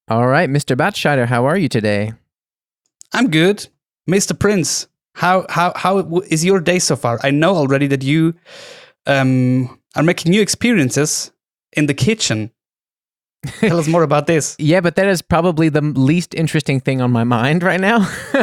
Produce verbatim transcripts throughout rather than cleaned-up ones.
All right, Mister Batscheider, how are you today? I'm good. Mister Prince, how how how is your day so far? I know already that you um, are making new experiences in the kitchen. Tell us more about this. Yeah, but that is probably the least interesting thing on my mind right now.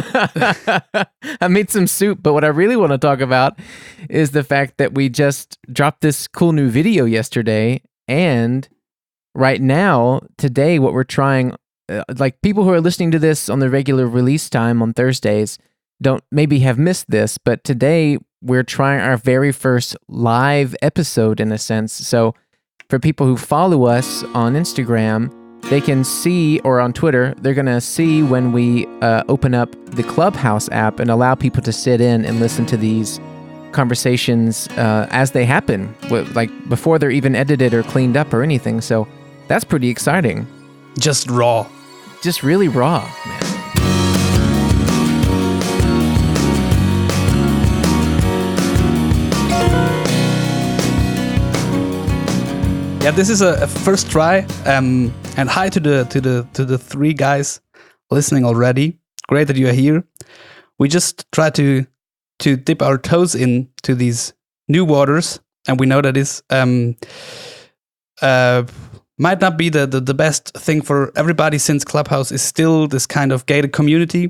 I made some soup, but what I really want to talk about is the fact that we just dropped this cool new video yesterday, and right now, today, what we're trying, uh, like people who are listening to this on the regular release time on Thursdays don't maybe have missed this, but today we're trying our very first live episode in a sense. So for people who follow us on Instagram, they can see, or on Twitter, they're going to see when we uh, open up the Clubhouse app and allow people to sit in and listen to these conversations uh, as they happen, like before they're even edited or cleaned up or anything. So that's pretty exciting. Just raw. Just really raw, man. Yeah, this is a, a first try. Um, and hi to the to the to the three guys listening already. Great that you are here. We just try to to dip our toes in to these new waters, and we know that this um uh might not be the, the the best thing for everybody, since Clubhouse is still this kind of gated community.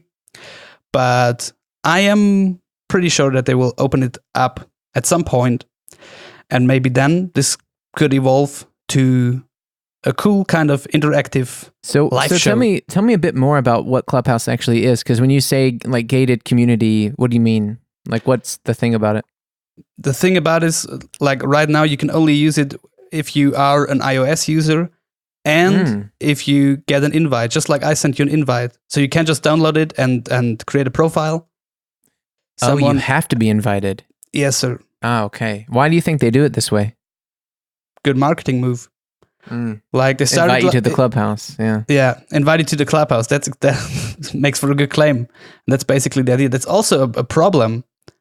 But I am pretty sure that they will open it up at some point, and maybe then this could evolve to a cool kind of interactive so, live so show. tell me, tell me a bit more about what Clubhouse actually is, because when you say like gated community, what do you mean? Like, what's the thing about it? The thing about it is, like right now, you can only use it if you are an iOS user and Mm. if you get an invite. Just like I sent you an invite, so you can't just download it and and create a profile. Oh, you have to be invited. Yes, sir. Ah, okay. Why do you think they do it this way? Good marketing move. Mm. Like they started Invite you to the li- Clubhouse, yeah. Yeah, invite you to the Clubhouse. That's that makes for a good claim. And that's basically the idea. That's also a, a problem,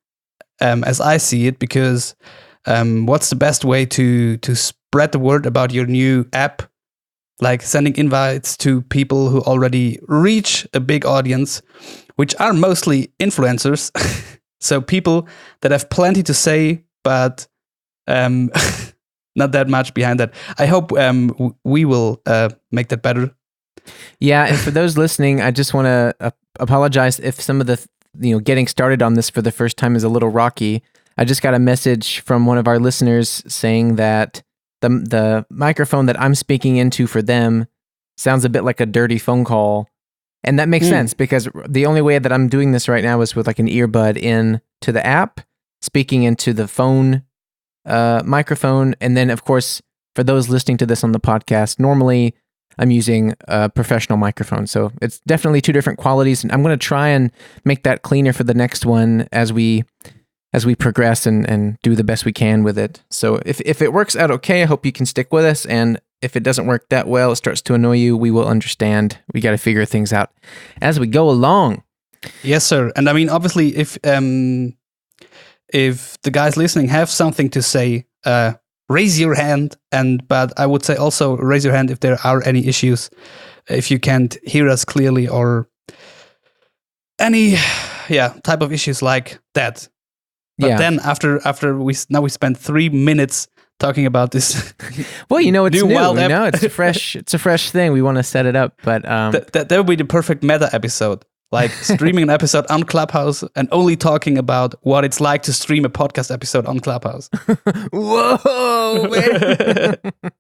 um, as I see it, because um, what's the best way to to spread the word about your new app? Like sending invites to people who already reach a big audience, which are mostly influencers. So people that have plenty to say, but um, not that much behind that. I hope um, w- we will uh, make that better. Yeah, and for those listening, I just want to uh, apologize if some of the, you know, getting started on this for the first time is a little rocky. I just got a message from one of our listeners saying that the the microphone that I'm speaking into for them sounds a bit like a dirty phone call. And that makes Mm. sense, because the only way that I'm doing this right now is with like an earbud in to the app, speaking into the phone uh, microphone. And then, of course, for those listening to this on the podcast, normally I'm using a professional microphone. So it's definitely two different qualities. And I'm going to try and make that cleaner for the next one as we as we progress and, and do the best we can with it. So if, if it works out okay, I hope you can stick with us. And if it doesn't work that well, it starts to annoy you, we will understand. We got to figure things out as we go along. Yes, sir. And I mean, obviously, if um, if the guys listening have something to say, uh, raise your hand. And but I would say also raise your hand if there are any issues, if you can't hear us clearly, or any yeah type of issues like that. But Yeah. then after after we s- now we spent three minutes talking about this. Well, you know, it's New new. wild You app. know, it's a fresh. It's a fresh thing. We want to set it up, but um, that, that that would be the perfect meta episode. Like streaming an episode on Clubhouse and only talking about what it's like to stream a podcast episode on Clubhouse. whoa! man.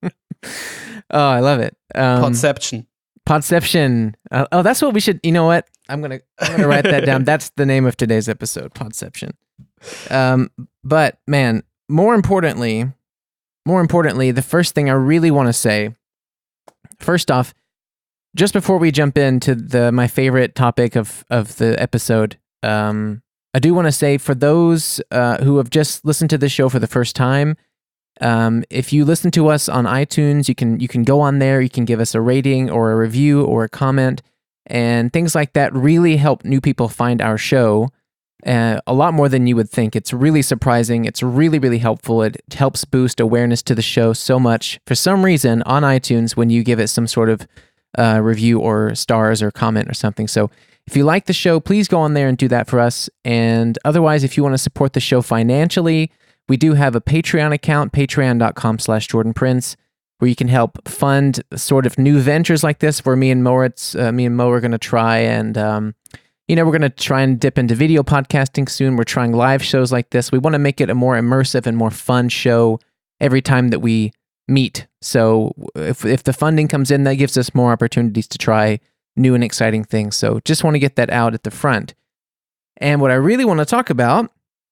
Oh, I love it. Um, Podception. Podception. Uh, oh, that's what we should. You know what? I'm gonna. I'm gonna write that down. That's the name of today's episode. Podception. Um, but man, more importantly, more importantly, the first thing I really want to say. First off, just before we jump into the my favorite topic of of the episode, um, I do want to say for those uh, who have just listened to this show for the first time, um, if you listen to us on iTunes, you can you can go on there, you can give us a rating or a review or a comment, and things like that really help new people find our show. Uh, a lot more than you would think. It's really surprising. It's really, really helpful. It helps boost awareness to the show so much. For some reason, on iTunes, when you give it some sort of uh, review or stars or comment or something. So if you like the show, please go on there and do that for us. And otherwise, if you want to support the show financially, we do have a Patreon account, patreon.com slash Jordan Prince, where you can help fund sort of new ventures like this, where me and Moritz, uh, me and Mo are going to try and, um, you know, we're going to try and dip into video podcasting soon. We're trying live shows like this. We want to make it a more immersive and more fun show every time that we meet. So if if the funding comes in, that gives us more opportunities to try new and exciting things. So just want to get that out at the front. And what I really want to talk about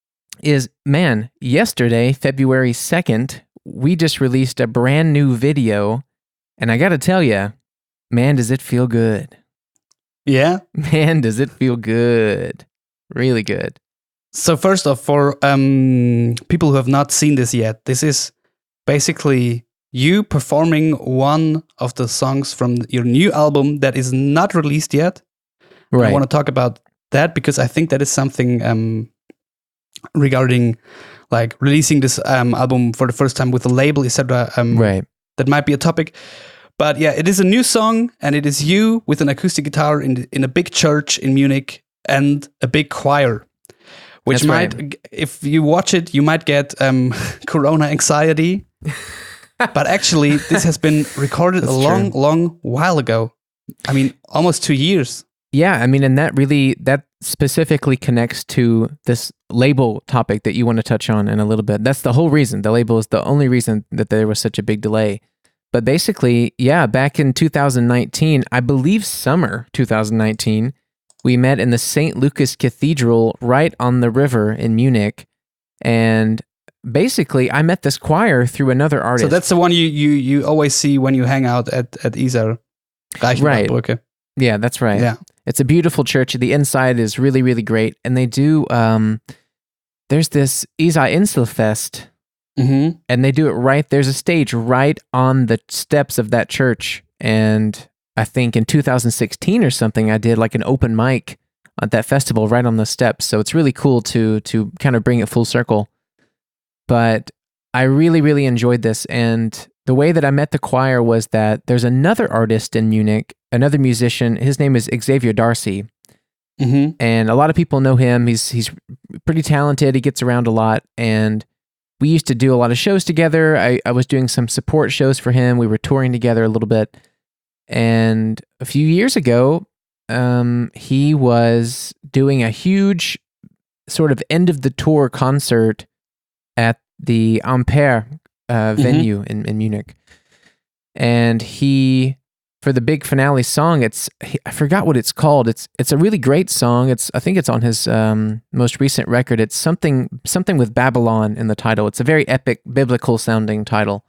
is, man, yesterday, February second, we just released a brand new video. And I got to tell you, man, does it feel good. Yeah? Man, does it feel good. Really good. So first off, for um, people who have not seen this yet, this is basically you performing one of the songs from your new album that is not released yet. Right. I want to talk about that because I think that is something um, regarding like releasing this um, album for the first time with a label, et cetera. Um, right. That might be a topic. But yeah, it is a new song, and it is you with an acoustic guitar in in a big church in Munich and a big choir, which That's might, right. if you watch it, you might get um, Corona anxiety. But actually, this has been recorded That's a long, true. long while ago. I mean, almost two years. Yeah, I mean, and that really, that specifically connects to this label topic that you want to touch on in a little bit. That's the whole reason. The label is the only reason that there was such a big delay. But basically, yeah, back in two thousand nineteen, I believe summer two thousand nineteen, we met in the Saint Lucas Cathedral right on the river in Munich. And basically, I met this choir through another artist. So that's the one you you you always see when you hang out at at Isar. Right. Reichenbachbrücke. Yeah, that's right. Yeah. It's a beautiful church. The inside is really, really great. And they do, um, there's this Isar Inselfest, Mm-hmm. and they do it right, there's a stage right on the steps of that church. And I think in two thousand sixteen or something, I did like an open mic at that festival right on the steps. So it's really cool to to kind of bring it full circle. But I really, really enjoyed this. And the way that I met the choir was that there's another artist in Munich, another musician. His name is Xavier Darcy. Mm-hmm. And a lot of people know him. He's he's pretty talented. He gets around a lot. And we used to do a lot of shows together. I, I was doing some support shows for him. We were touring together a little bit. And a few years ago, um, he was doing a huge sort of end of the tour concert at the Ampere uh, venue mm-hmm. in, in Munich. And he, for the big finale song, it's he, I forgot what it's called. It's it's a really great song. It's I think it's on his um, most recent record. It's something something with Babylon in the title. It's a very epic biblical sounding title.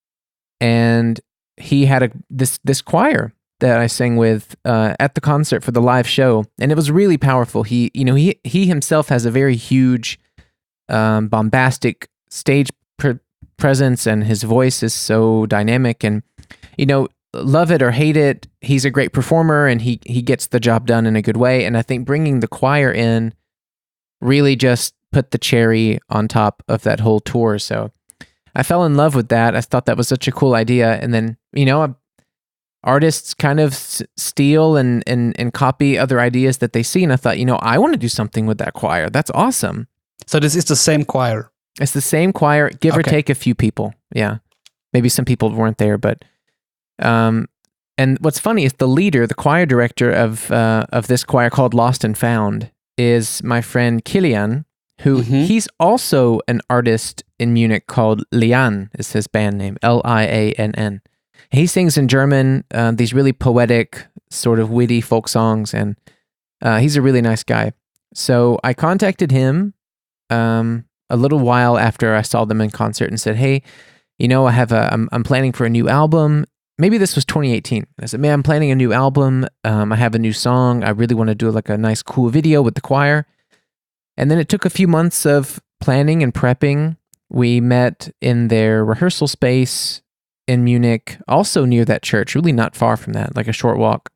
And he had a this this choir that I sang with uh, at the concert for the live show, and it was really powerful. He you know he he himself has a very huge, um, bombastic stage pre- presence, and his voice is so dynamic. And you know, love it or hate it, he's a great performer, and he he gets the job done in a good way. And I think bringing the choir in really just put the cherry on top of that whole tour. So I fell in love with that. I thought that was such a cool idea. And then, you know, artists kind of s- steal and, and, and copy other ideas that they see. And I thought, you know, I want to do something with that choir. That's awesome. So this is the same choir? It's the same choir, give okay. or take a few people. Yeah. Maybe some people weren't there, but... Um, and what's funny is the leader, the choir director of uh, of this choir called Lost and Found, is my friend Kilian, who mm-hmm. he's also an artist in Munich called Lian, is his band name, L I A N N. He sings in German, uh, these really poetic, sort of witty folk songs, and uh, he's a really nice guy. So I contacted him um, a little while after I saw them in concert and said, hey, you know, I have a, I'm, I'm planning for a new album. Maybe this was twenty eighteen. I said, man, I'm planning a new album. Um, I have a new song. I really want to do like a nice, cool video with the choir. And then it took a few months of planning and prepping. We met in their rehearsal space in Munich, also near that church, really not far from that, like a short walk.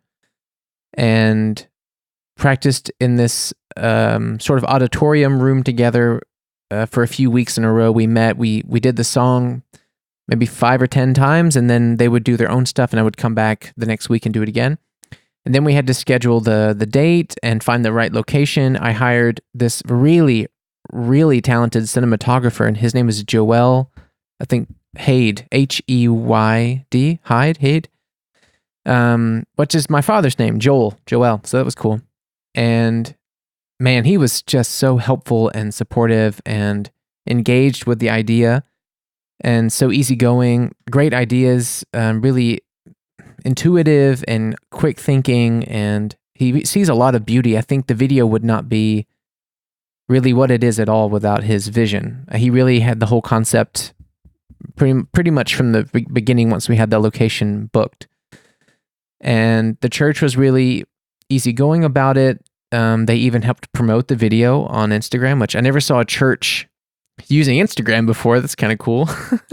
And practiced in this um, sort of auditorium room together uh, for a few weeks in a row. We met, we we did the song maybe five or ten times, and then they would do their own stuff, and I would come back the next week and do it again. And then we had to schedule the the date and find the right location. I hired this really, really talented cinematographer, and his name is Joel, I think, Hayd, H E Y D, Hyde, Hayd, um, which is my father's name, Joel, Joel. So that was cool. And man, he was just so helpful and supportive and engaged with the idea, and so easygoing, great ideas, um, really intuitive and quick thinking, and he sees a lot of beauty. I think the video would not be really what it is at all without his vision. He really had the whole concept pretty, pretty much from the beginning once we had the location booked. And the church was really easygoing about it. Um, they even helped promote the video on Instagram, which I never saw a church using Instagram before. That's kind of cool.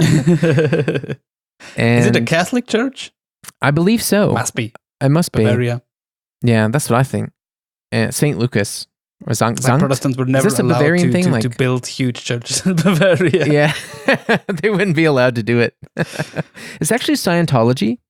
And is it a Catholic church? I believe so. Must be. It must be. Bavaria. Yeah, that's what I think. Uh, Saint Lucas or Zankt. Like Protestants were never Is this a allowed Bavarian to, thing? to, Like, to build huge churches in Bavaria. Yeah, they wouldn't be allowed to do it. It's actually Scientology.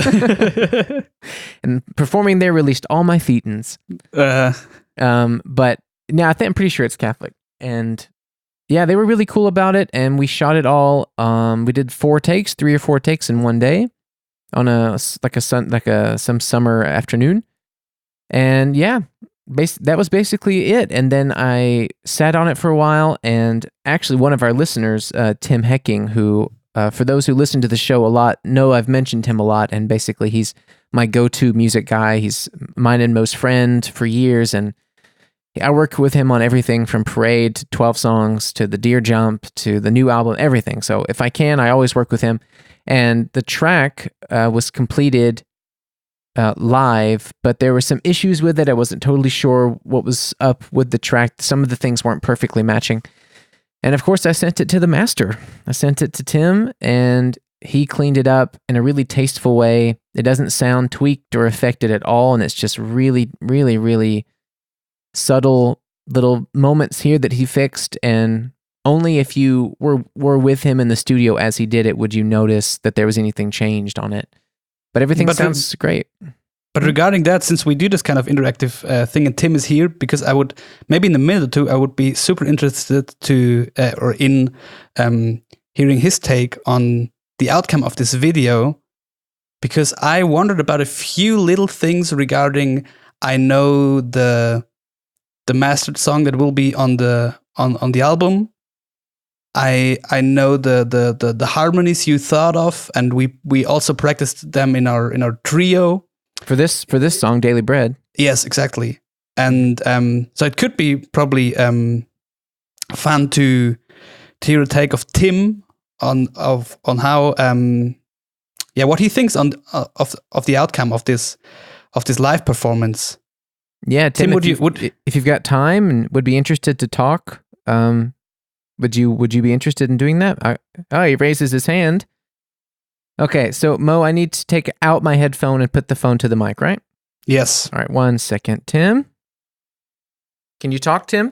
And performing there released all my thetans. Uh, Um, but no, I think I'm pretty sure it's Catholic. And yeah, they were really cool about it, and we shot it all. Um, we did four takes, three or four takes in one day, on a s- like a sun like a some summer afternoon. And yeah, bas- that was basically it. And then I sat on it for a while, and actually one of our listeners, uh, Tim Hecking, who uh, for those who listen to the show a lot know I've mentioned him a lot, and basically he's my go-to music guy. He's mine and most friend for years, and I work with him on everything from Parade to twelve songs to the Deer Jump to the new album, everything. So if I can, I always work with him. And the track uh, was completed uh, live, but there were some issues with it. I wasn't totally sure what was up with the track. Some of the things weren't perfectly matching. And of course, I sent it to the master. I sent it to Tim, and he cleaned it up in a really tasteful way. It doesn't sound tweaked or affected at all, and it's just really, really, really subtle little moments here that he fixed, and only if you were were with him in the studio as he did it would you notice that there was anything changed on it. But everything But, uh, sounds great. But regarding that, since we do this kind of interactive uh, thing, and Tim is here, because I would maybe in a minute or two, I would be super interested to uh, or in um, hearing his take on the outcome of this video, because I wondered about a few little things regarding. I know the the mastered song that will be on the on, on the album. I I know the, the the the harmonies you thought of, and we we also practiced them in our in our trio. For this for this song, Daily Bread. Yes, exactly. And um, so it could be probably um, fun to to hear a take of Tim on of on how um, yeah what he thinks on uh, of of the outcome of this of this live performance. Yeah, Tim, Tim, would if, you- you, would- if you've got time and would be interested to talk, um, would you would you be interested in doing that? I, oh, he raises his hand. Okay, so Mo, I need to take out my headphone and put the phone to the mic, right? Yes. All right, one second. Tim? Can you talk, Tim?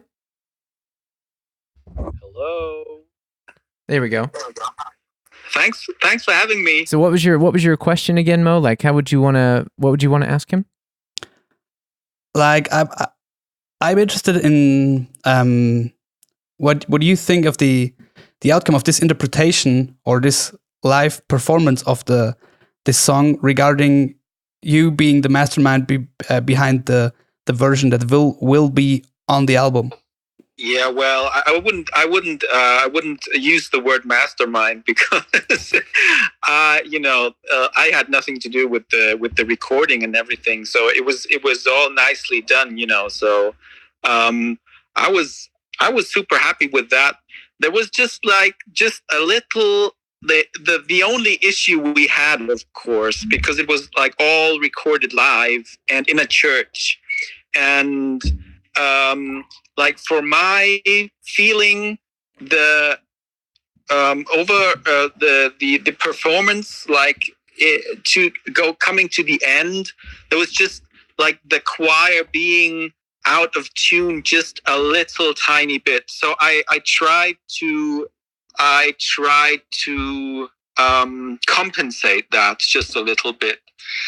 Hello. There we go. Thanks. Thanks for having me. So what was your what was your question again, Mo? Like how would you want to what would you want to ask him? Like I, I I'm interested in um, what what do you think of the the outcome of this interpretation or this live performance of the this song regarding you being the mastermind be, uh, behind the the version that will will be on the album? Yeah, well, I, I wouldn't, I wouldn't, uh, I wouldn't use the word mastermind because, uh, you know, uh, I had nothing to do with the with the recording and everything. So it was it was all nicely done, you know. So um, I was I was super happy with that. There was just like just a little. The, the the only issue we had, of course, because it was like all recorded live and in a church, and um, like for my feeling, the um, over uh, the the the performance, like it, to go coming to the end, there was just like the choir being out of tune just a little tiny bit. So I I tried to. I tried to um, compensate that just a little bit.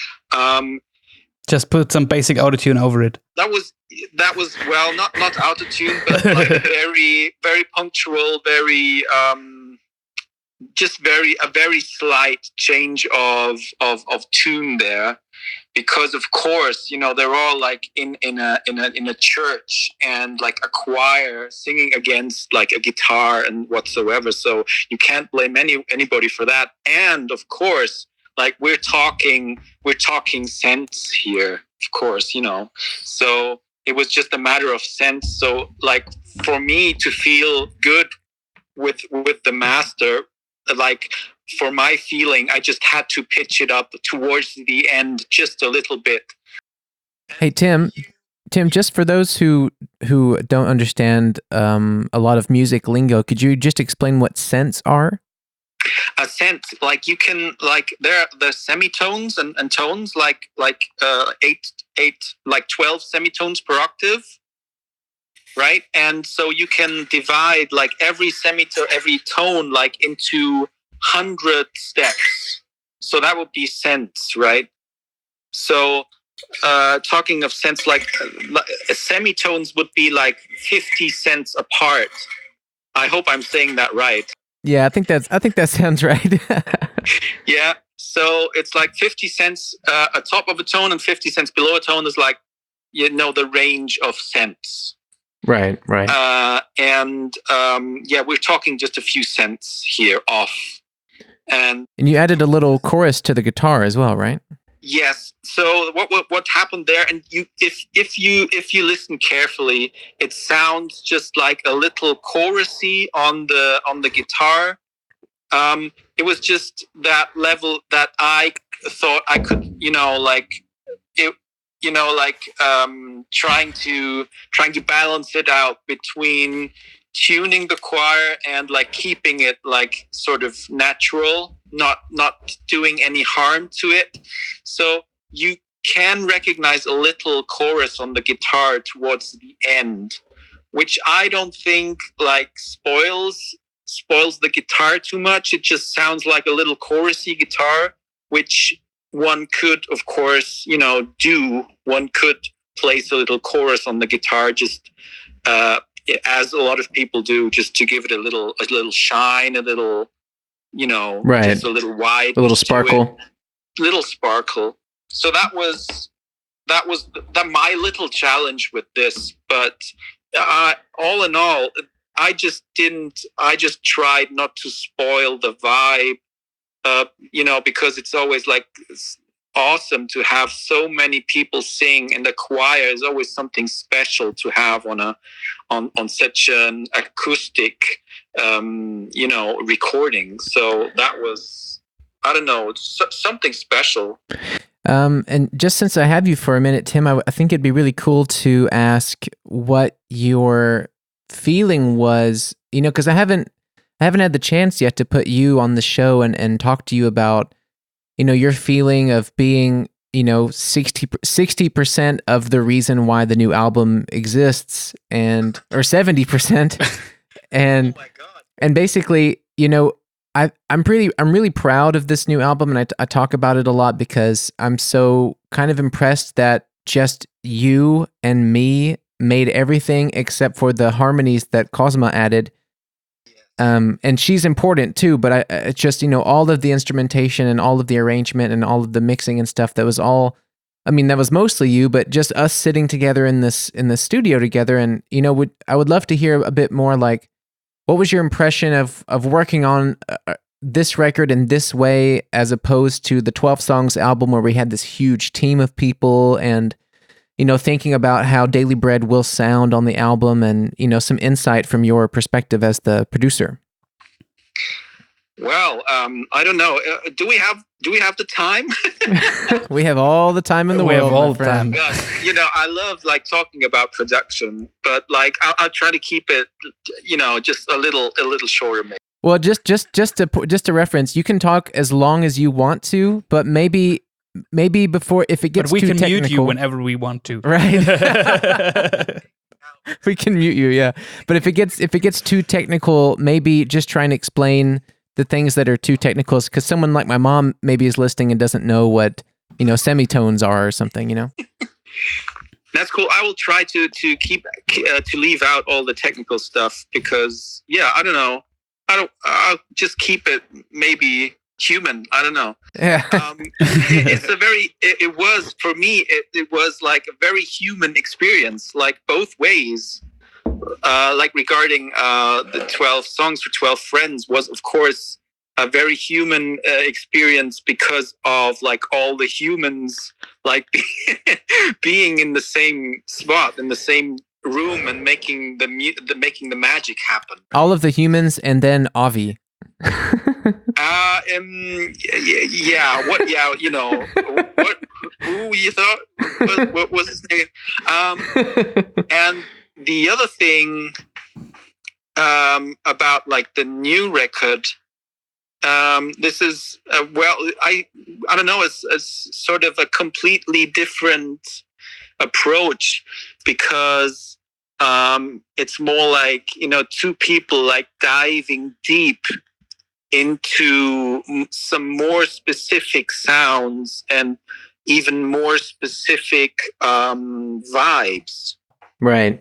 Um, Just put some basic autotune over it. that was that was well, not not autotune, but like very very punctual, very um, just very a very slight change of of of tune there, because of course, you know, they're all like in in a in a in a church and like a choir singing against like a guitar and whatsoever. So you can't blame any anybody for that. And of course, like we're talking we're talking cents here, of course, you know. So it was just a matter of sense. So like for me to feel good with with the master, like for my feeling, I just had to pitch it up towards the end just a little bit. Hey Tim, Tim, just for those who who don't understand um, a lot of music lingo, could you just explain what cents are? A sense, like you can like there the semitones and, and tones, like like uh, eight eight like twelve semitones per octave, right? And so you can divide like every semitone, every tone, like into hundred steps. So that would be cents, right? So uh, talking of cents, like uh, semitones would be like fifty cents apart. I hope I'm saying that right. Yeah, I think that's I think that sounds right. Yeah, so it's like fifty cents uh, atop of a tone and fifty cents below a tone is like, you know, the range of cents. Right, right. Uh, and um, yeah, we're talking just a few cents here off. And And you added a little chorus to the guitar as well, right? yes, so what what what happened there? And you, if if you if you listen carefully, it sounds just like a little chorusy on the on the guitar. Um, it was just that level that I thought I could, you know, like it, you know, like um, trying to trying to balance it out between tuning the choir and like keeping it like sort of natural, not not doing any harm to it. So you can recognize a little chorus on the guitar towards the end, which I don't think like spoils spoils the guitar too much. It just sounds like a little chorusy guitar, which one could, of course, you know, do. One could place a little chorus on the guitar, just uh, as a lot of people do, just to give it a little, a little shine, a little, you know, right. just a little wide, a little sparkle, little sparkle. So that was that was that my little challenge with this. But uh, all in all, I just didn't. I just tried not to spoil the vibe, uh, you know, because it's always like it's awesome to have so many people sing, and the choir is always something special to have on a on on such an acoustic, um, you know, recording. So that was, I don't know, it's something special. Um, and just since I have you for a minute, Tim, I, I think it'd be really cool to ask what your feeling was, you know, because I haven't, I haven't had the chance yet to put you on the show and, and talk to you about, you know, your feeling of being, you know, sixty percent of the reason why the new album exists, and, or seventy percent. And, oh my God. And basically, you know, I, I'm pretty, I'm really proud of this new album, and I, I talk about it a lot because I'm so kind of impressed that just you and me made everything except for the harmonies that Cosma added. Um, and she's important too, but I, it's just, you know, all of the instrumentation and all of the arrangement and all of the mixing and stuff, that was all, I mean, that was mostly you, but just us sitting together in this, in the studio together. And, you know, would, I would love to hear a bit more, like, what was your impression of, of working on uh, this record in this way, as opposed to the twelve songs album where we had this huge team of people, and, you know, thinking about how Daily Bread will sound on the album, and, you know, some insight from your perspective as the producer? Well, um, I don't know. Uh, do we have do we have the time? We have all the time in the we world. Have all the time. God, you know, I love like talking about production, but like I'll, I'll try to keep it, you know, just a little a little shorter. Maybe. Well, just just just to just to reference, you can talk as long as you want to, but maybe maybe before, if it gets but we too can technical, mute you whenever we want to. Right. We can mute you, yeah. But if it gets if it gets too technical, maybe just trying to explain the things that are too technical, because someone like my mom maybe is listening and doesn't know what, you know, semitones are or something, you know? That's cool. I will try to to keep uh, to leave out all the technical stuff because, yeah, I don't know. I don't. I'll just keep it maybe human. I don't know. Yeah. Um, it, it's a very. It, it was for me. It, it was like a very human experience, like both ways. Uh, like regarding uh, the twelve songs for twelve friends was, of course, a very human uh, experience because of like all the humans like being in the same spot in the same room and making the, mu- the making the magic happen. All of the humans and then Avi. uh, um, yeah, yeah, what, yeah, you know, what, who you thought, what, what was his name? Um, and the other thing um, about like the new record, um, this is, uh, well, I, I don't know, it's, it's sort of a completely different approach because um, it's more like, you know, two people like diving deep into some more specific sounds and even more specific um, vibes. Right.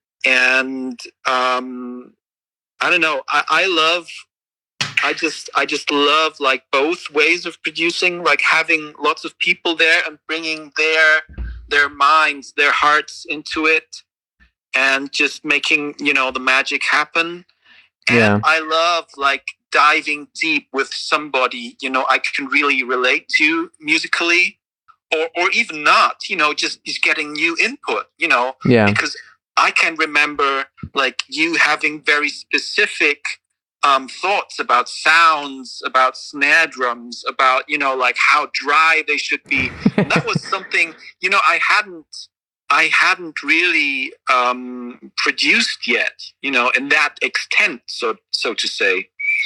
And um, I don't know, I, I love, I just, I just love like both ways of producing, like having lots of people there and bringing their, their minds, their hearts into it and just making, you know, the magic happen. And Yeah. I love like diving deep with somebody, you know, I can really relate to musically or, or even not, you know, just, just getting new input, you know, Yeah. because I can remember like you having very specific um, thoughts about sounds, about snare drums, about, you know, like how dry they should be. And that was something, you know, I hadn't, I hadn't really um, produced yet, you know, in that extent, so, so to say.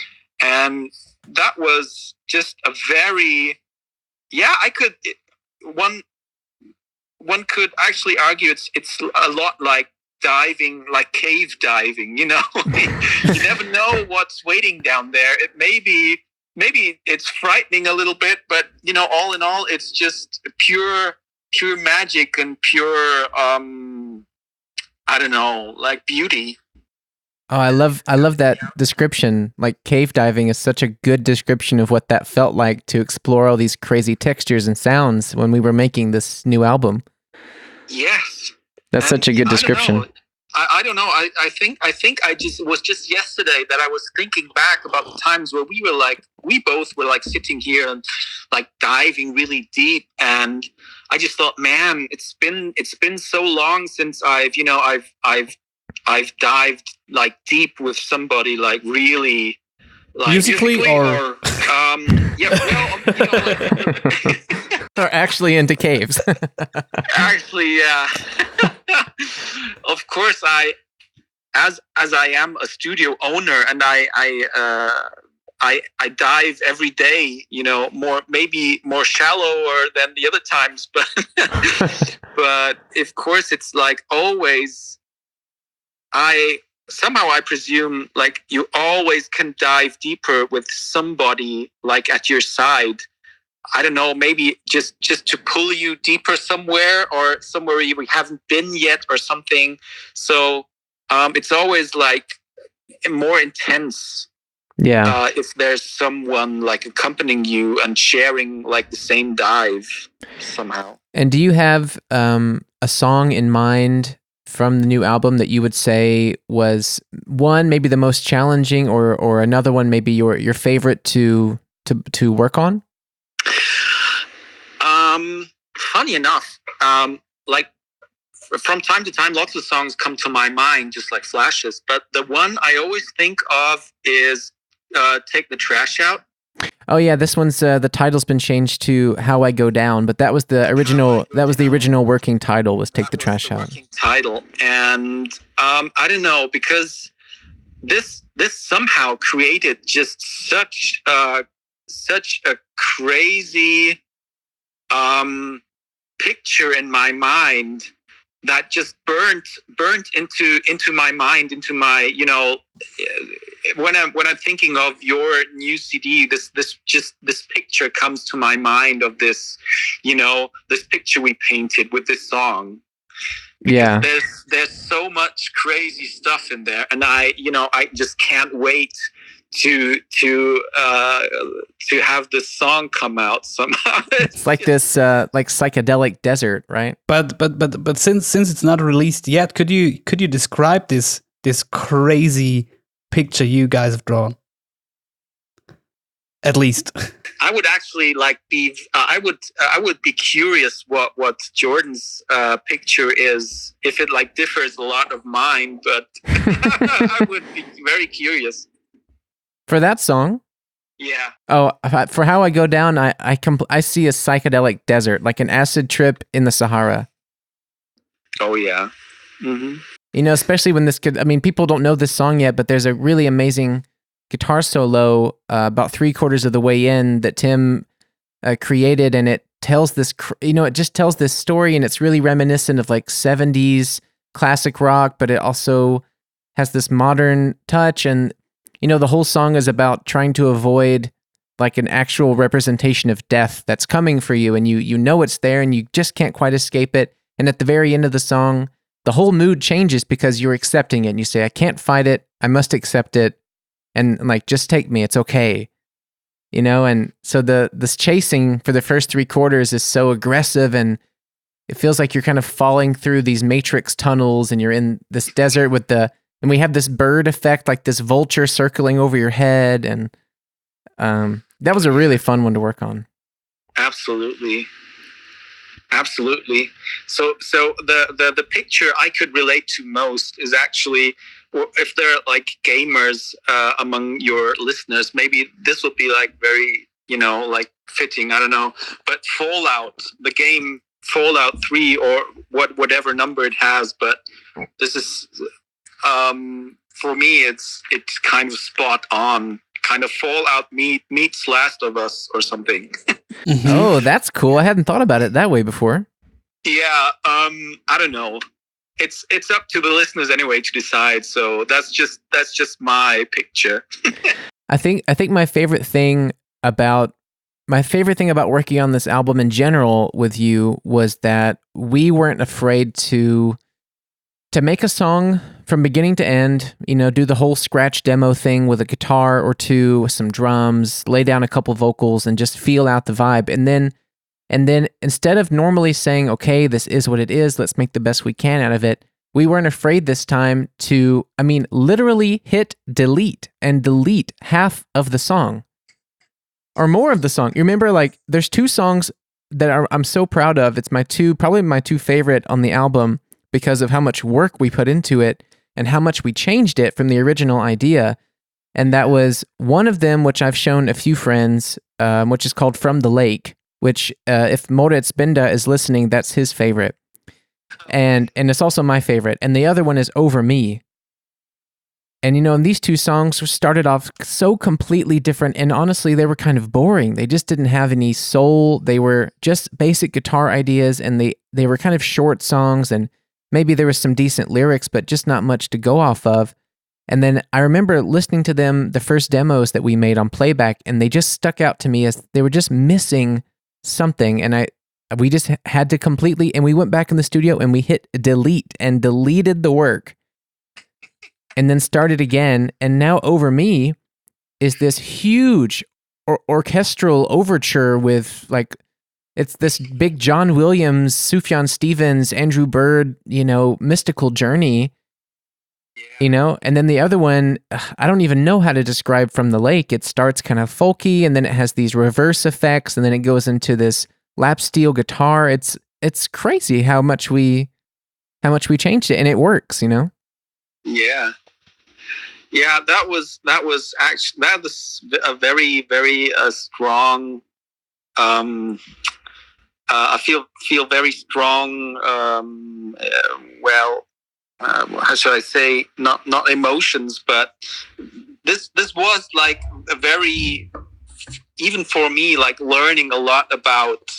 And that was just a very, yeah, I could, one, one could actually argue it's, it's a lot like diving, like cave diving, you know. You never know what's waiting down there. It may be, maybe it's frightening a little bit, but you know, all in all, it's just pure, pure magic and pure, um, I don't know, like beauty. Oh, I love I love that description. Like cave diving is such a good description of what that felt like to explore all these crazy textures and sounds when we were making this new album. Yes. That's And such a good I don't description. know. I, I don't know. I, I think I think I just it was just yesterday that I was thinking back about the times where we were like we both were like sitting here and like diving really deep, and I just thought, man, it's been it's been so long since I've you know I've I've I've dived like deep with somebody like really like Musically or- or um yeah well you know, like, Or actually into caves. actually yeah. Of course, I, as as I am a studio owner, and I I uh, I I dive every day. You know, more maybe more shallower than the other times, but but of course, it's like always. I somehow I presume like you always can dive deeper with somebody like at your side. I don't know, maybe just, just to pull you deeper somewhere or somewhere you haven't been yet or something. So um, it's always like more intense Yeah. uh, if there's someone like accompanying you and sharing like the same dive somehow. And do you have um, a song in mind from the new album that you would say was one, maybe the most challenging, or or another one, maybe your your favorite to to to work on? Um, funny enough, um, like f- from time to time, lots of songs come to my mind, just like flashes. But the one I always think of is uh, "Take the Trash Out." Oh yeah, this one's uh, the title's been changed to "How I Go Down," but that was the original. That was the original working title. Was "Take the That was Trash the Out." working title, and um, I don't know, because this this somehow created just such uh, such a crazy um, picture in my mind that just burnt burnt into into my mind, into my, you know, when I'm when I'm thinking of your new C D, this this just this picture comes to my mind of this, you know, this picture we painted with this song. Because Yeah. there's there's so much crazy stuff in there, and I, you know, I just can't wait to to uh to have this song come out somehow. It's like this uh like psychedelic desert, right? But but but but since since it's not released yet, could you could you describe this this crazy picture you guys have drawn? At least. I would actually like be. Uh, I would. Uh, I would be curious what what Jordan's uh, picture is. If it like differs a lot of mine, but I would be very curious. For that song, Yeah. oh, for How I Go Down, I I compl- I see a psychedelic desert, like an acid trip in the Sahara. Oh yeah. Mm-hmm. You know, especially when this kid. I mean, people don't know this song yet, but there's a really amazing guitar solo uh, about three quarters of the way in that Tim uh, created, and it tells this, cr- you know, it just tells this story, and it's really reminiscent of like seventies classic rock, but it also has this modern touch. And, you know, the whole song is about trying to avoid like an actual representation of death that's coming for you, and you you know it's there, and you just can't quite escape it. And at the very end of the song, the whole mood changes because you're accepting it, and you say, I can't fight it, I must accept it. And like, just take me, it's okay, you know. And so the this chasing for the first three quarters is so aggressive, and it feels like you're kind of falling through these matrix tunnels, and you're in this desert with the, and we have this bird effect, like this vulture circling over your head, and um, that was a really fun one to work on. Absolutely. Absolutely. So, so the, the, the picture I could relate to most is actually, if there are like gamers uh, among your listeners, maybe this would be like very, you know, like fitting. I don't know. But Fallout, the game Fallout three, or what whatever number it has. But this is, um, for me, it's it's kind of spot on. Kind of Fallout meet, meets Last of Us or something. Mm-hmm. Oh, that's cool. I hadn't thought about it that way before. Yeah, um, I don't know. It's it's up to the listeners anyway to decide. So that's just that's just my picture. I think I think my favorite thing about my favorite thing about working on this album in general with you was that we weren't afraid to to make a song from beginning to end, you know, do the whole scratch demo thing with a guitar or two, with some drums, lay down a couple vocals, and just feel out the vibe. And then, and then instead of normally saying, okay, this is what it is, let's make the best we can out of it, we weren't afraid this time to, I mean, literally hit delete and delete half of the song or more of the song. You remember, like, there's two songs that are, I'm so proud of. It's my two, probably my two favorite on the album, because of how much work we put into it and how much we changed it from the original idea. And that was one of them, which I've shown a few friends, um, which is called From the Lake, which uh, if Moritz Benda is listening, that's his favorite. And and it's also my favorite. And the other one is Over Me. And, you know, and these two songs started off so completely different. And honestly, they were kind of boring. They just didn't have any soul. They were just basic guitar ideas, and they, they were kind of short songs, and maybe there was some decent lyrics, but just not much to go off of. And then I remember listening to them, the first demos that we made on playback, and they just stuck out to me as they were just missing something. And I, we just had to completely, and we went back in the studio and we hit delete and deleted the work and then started again. And now Over Me is this huge or- orchestral overture with like, it's this big John Williams, Sufjan Stevens, Andrew Bird, you know, mystical journey, you know? And then the other one, I don't even know how to describe From the Lake. It starts kind of folky, and then it has these reverse effects, and then it goes into this lap steel guitar. It's it's crazy how much we how much we changed it, and it works, you know? Yeah. Yeah, that was that was actually that was a very very uh, strong. Um, uh, I feel feel very strong. Um, uh, well, uh, how should I say? Not not emotions, but this this was like a very, even for me, like learning a lot about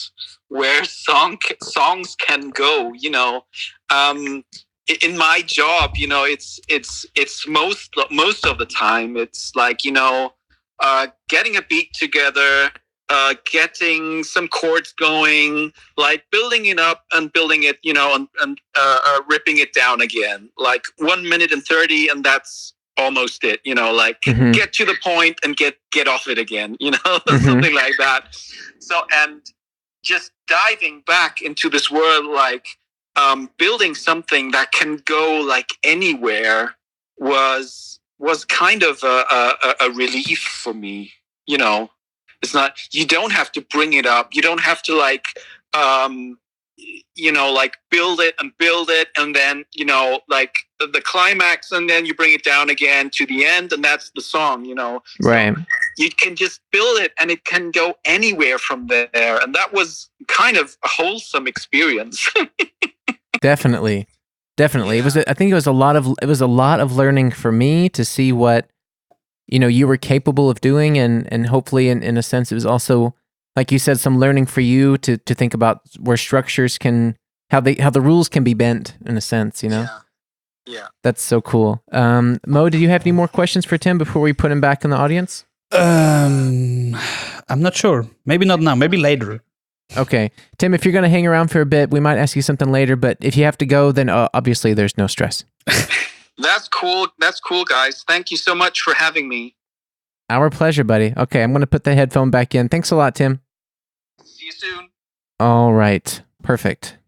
where song songs can go. You know, um, in my job, you know, it's it's it's most most of the time it's like, you know, uh, getting a beat together, uh, getting some chords going, like building it up and building it, you know, and, and uh, uh, ripping it down again, like one minute and thirty, and that's almost it, you know, like Mhm. get to the point and get get off it again, you know, Mhm. something like that. So, and just diving back into this world, like um, building something that can go like anywhere was was kind of a, a, a relief for me. You know, it's not, you don't have to bring it up. You don't have to like, um, you know, like build it and build it. And then, you know, like the, the climax, and then you bring it down again to the end. And that's the song, you know. So Right. you can just build it and it can go anywhere from there. And that was kind of a wholesome experience. Definitely. Definitely. It was a, I think it was a lot of it was a lot of learning for me to see what, you know, you were capable of doing, and and hopefully in, in a sense it was also, like you said, some learning for you to to think about where structures can, how they how the rules can be bent in a sense, you know. Yeah. Yeah. That's so cool. Um, Mo, do you have any more questions for Tim before we put him back in the audience? Um, I'm not sure. Maybe not now. Maybe later. Okay. Tim, if you're going to hang around for a bit, we might ask you something later, but if you have to go, then uh, obviously there's no stress. That's cool. That's cool, guys. Thank you so much for having me. Our pleasure, buddy. Okay, I'm going to put the headphone back in. Thanks a lot, Tim. See you soon. All right. Perfect.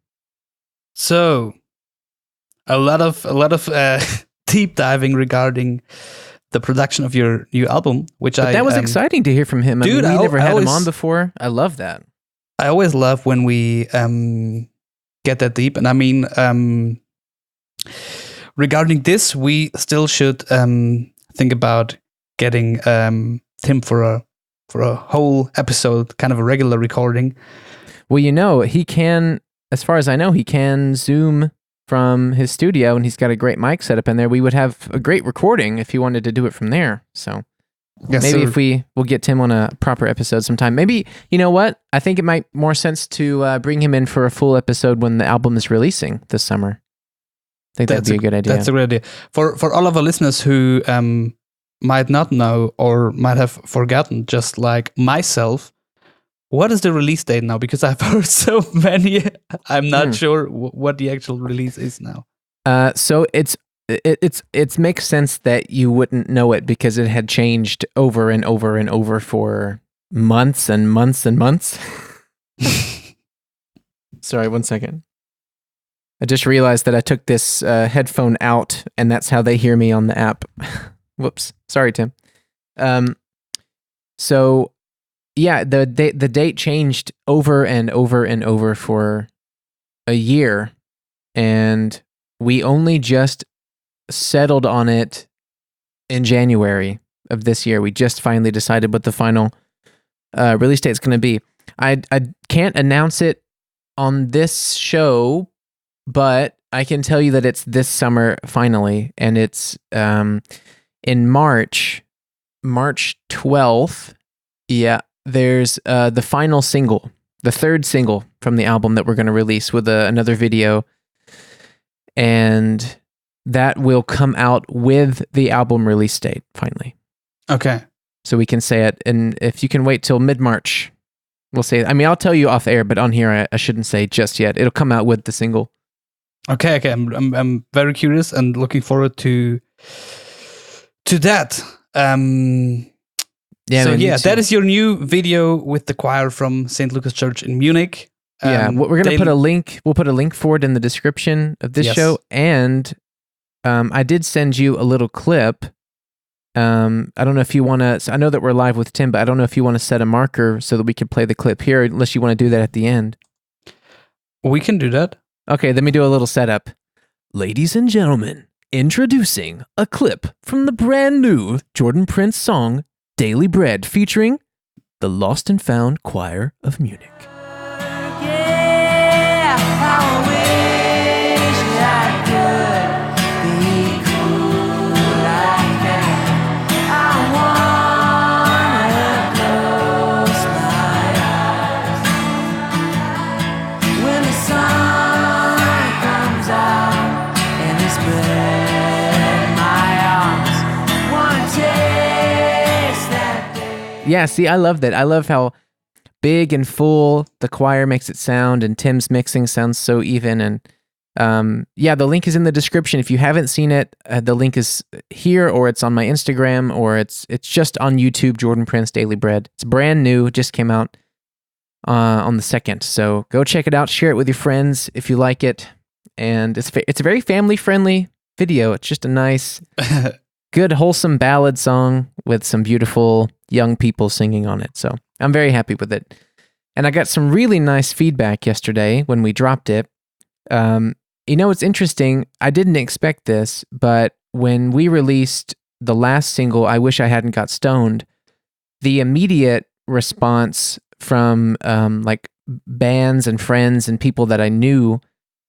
So, a lot of a lot of uh, deep diving regarding the production of your new album, which But I that was um, exciting to hear from him. I dude, mean, we I- never I had him always- on before. I love that. I always love when we um, get that deep. And I mean, um, regarding this, we still should um, think about getting um, Tim for a for a whole episode, kind of a regular recording. Well, you know, he can, as far as I know, he can Zoom from his studio, and he's got a great mic set up in there. We would have a great recording if he wanted to do it from there. So Yes, maybe sir. if we will get Tim on a proper episode sometime. Maybe, you know what? I think it might more sense to uh, bring him in for a full episode when the album is releasing this summer. I think that'd That's be a, good idea. That's a great idea. For for all of our listeners who um, might not know or might have forgotten, just like myself, what is the release date now? Because I've heard so many, I'm not Hmm. sure w- what the actual release is now. Uh, so it's it, it's it's makes sense that you wouldn't know it because it had changed over and over and over for months and months and months. Sorry, one second. I just realized that I took this uh, headphone out, and that's how they hear me on the app. Whoops. Sorry, Tim. Um, so yeah, the da- the date changed over and over and over for a year, and we only just settled on it in January of this year. We just finally decided what the final uh, release date is going to be. I I can't announce it on this show, but I can tell you that it's this summer finally, and it's um, in March, March twelfth. Yeah, there's uh, the final single, the third single from the album that we're going to release with a, another video, and that will come out with the album release date finally. Okay. So we can say it, and if you can wait till mid-March, we'll say it. I mean, I'll tell you off air, but on here I, I shouldn't say just yet. It'll come out with the single. Okay. Okay. I'm I'm, I'm very curious and looking forward to to that. Um, Yeah, so man, me yeah, too. that is your new video with the choir from Saint Lucas Church in Munich. Yeah, Um, we're gonna they- put a link. We'll put a link for it in the description of this Yes. show, and um, I did send you a little clip. Um, I don't know if you want to. I know that we're live with Tim, but I don't know if you want to set a marker so that we can play the clip here, unless you want to do that at the end. We can do that. Okay, let me do a little setup. Ladies and gentlemen, introducing a clip from the brand new Jordan Prince song "Daily Bread," featuring the Lost and Found Choir of Munich. Yeah, I wish I could be cool like that. I wanna close my eyes Yeah, see, I love that. I love how big and full the choir makes it sound, and Tim's mixing sounds so even. And um, yeah, the link is in the description. If you haven't seen it, uh, the link is here, or it's on my Instagram, or it's it's just on YouTube, Jordan Prince Daily Bread. It's brand new, just came out uh, on the second. So go check it out, share it with your friends if you like it. And it's fa- it's a very family-friendly video. It's just a nice, good, wholesome ballad song with some beautiful young people singing on it. So I'm very happy with it. And I got some really nice feedback yesterday when we dropped it. Um, you know, it's interesting. I didn't expect this, but when we released the last single, I Wish I Hadn't Got Stoned, the immediate response from um, like bands and friends and people that I knew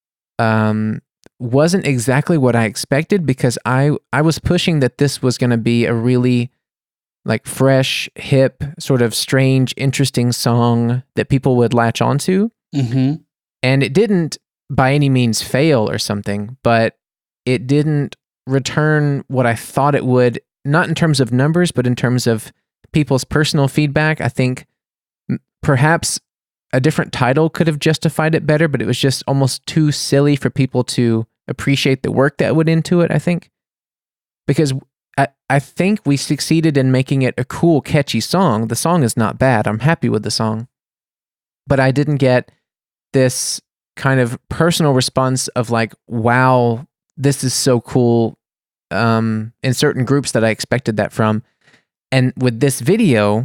um, wasn't exactly what I expected, because I, I was pushing that this was going to be a really like fresh, hip, sort of strange, interesting song that people would latch onto. Mm-hmm. And it didn't by any means fail or something, but it didn't return what I thought it would, not in terms of numbers, but in terms of people's personal feedback. I think m- perhaps a different title could have justified it better, but it was just almost too silly for people to appreciate the work that went into it, I think. Because I, I think we succeeded in making it a cool, catchy song. The song is not bad. I'm happy with the song. But I didn't get this kind of personal response of like, wow, this is so cool, um, in certain groups that I expected that from. And with this video,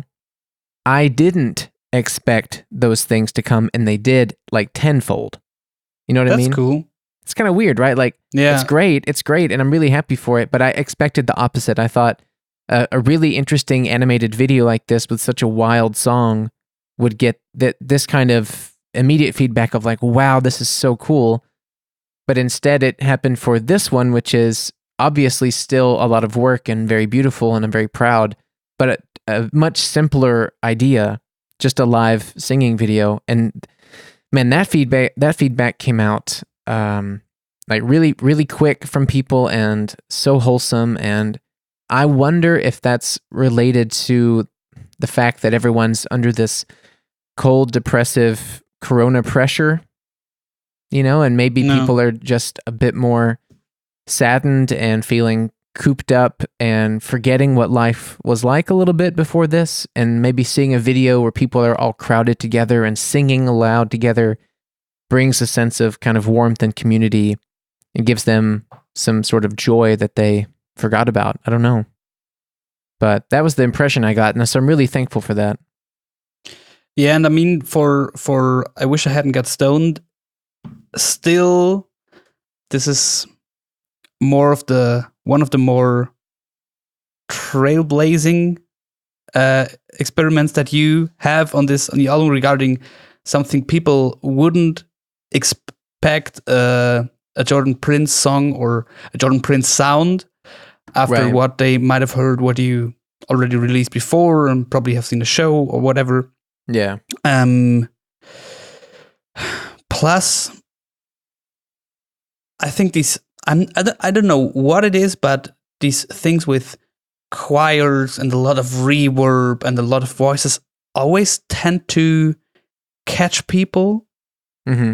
I didn't expect those things to come, and they did, like tenfold. You know what That's I mean? cool. It's kind of weird, right? Like, Yeah. it's great, it's great, and I'm really happy for it, but I expected the opposite. I thought uh, a really interesting animated video like this with such a wild song would get that this kind of immediate feedback of like, wow, this is so cool. But instead it happened for this one, which is obviously still a lot of work and very beautiful, and I'm very proud, but a, a much simpler idea, just a live singing video. And man, that feedback that feedback came out um, like really, really quick from people, and so wholesome. And I wonder if that's related to the fact that everyone's under this cold, depressive corona pressure, you know, and maybe No. people are just a bit more saddened and feeling cooped up and forgetting what life was like a little bit before this, and maybe seeing a video where people are all crowded together and singing aloud together brings a sense of kind of warmth and community, and gives them some sort of joy that they forgot about. I don't know. But that was the impression I got, and so I'm really thankful for that. Yeah, and I mean, for for I Wish I Hadn't Got Stoned, still, this is more of the one of the more trailblazing uh, experiments that you have on this on the album, regarding something people wouldn't expect uh, a Jordan Prince song or a Jordan Prince sound after Right. what they might have heard, what you already released before, and probably have seen the show or whatever. Yeah. Um, plus, I think these, I'm, I, don't, I don't know what it is, but these things with choirs and a lot of reverb and a lot of voices always tend to catch people. Mm-hmm.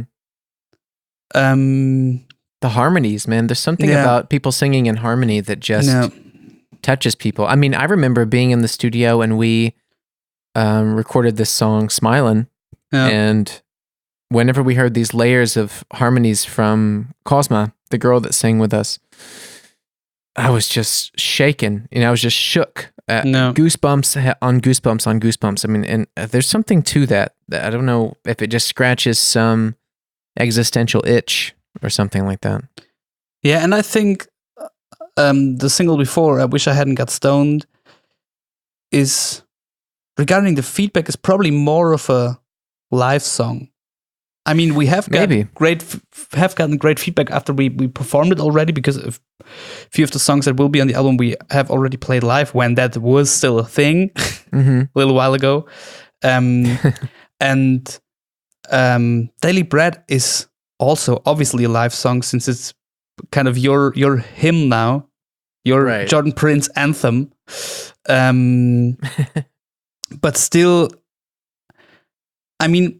Um, The harmonies, man. There's something Yeah. about people singing in harmony that just no, touches people. I mean, I remember being in the studio and we um, recorded this song, Smilin', no. and whenever we heard these layers of harmonies from Cosma, the girl that sang with us, I was just shaken. You know, I was just shook. Uh, No. Goosebumps ha- on goosebumps on goosebumps. I mean, and uh, there's something to that, that I don't know if it just scratches some existential itch or something like that. Yeah, and I think um, the single before, I Wish I Hadn't Got Stoned, is, regarding the feedback, is probably more of a live song. I mean, we have got Maybe. great f- have gotten great feedback after we, we performed it already, because of a few of the songs that will be on the album we have already played live when that was still a thing Mm-hmm. a little while ago. Um, and um, Daily Bread is also obviously a live song, since it's kind of your your hymn now, your Right. Jordan Prince anthem. Um, but still, I mean,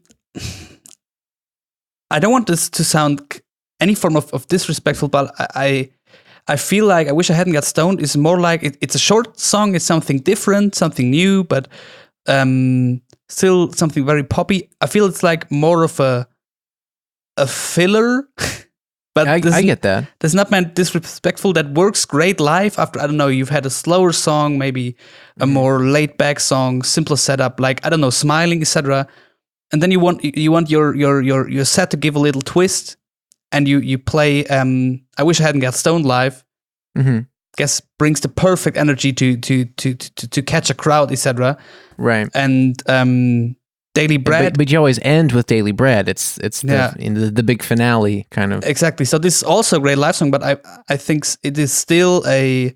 I don't want this to sound any form of, of disrespectful, but I I feel like I Wish I Hadn't Got Stoned is more like it, it's a short song, it's something different, something new, but um, still something very poppy. I feel it's like more of a a filler. But I, this I is- get that. That's not meant disrespectful. That works great live after, I don't know, you've had a slower song, maybe a Mm-hmm. more laid back song, simpler setup, like, I don't know, Smiling, et cetera. And then you want you want your your your your set to give a little twist, and you you play um I Wish I Hadn't Got Stoned live. hmm Guess brings the perfect energy to to to to, to catch a crowd, et cetera. Right. And um Daily Bread. But, but you always end with Daily Bread. It's it's the, Yeah. in the, the big finale kind of. Exactly. So this is also a great live song, but I I think s- it is still a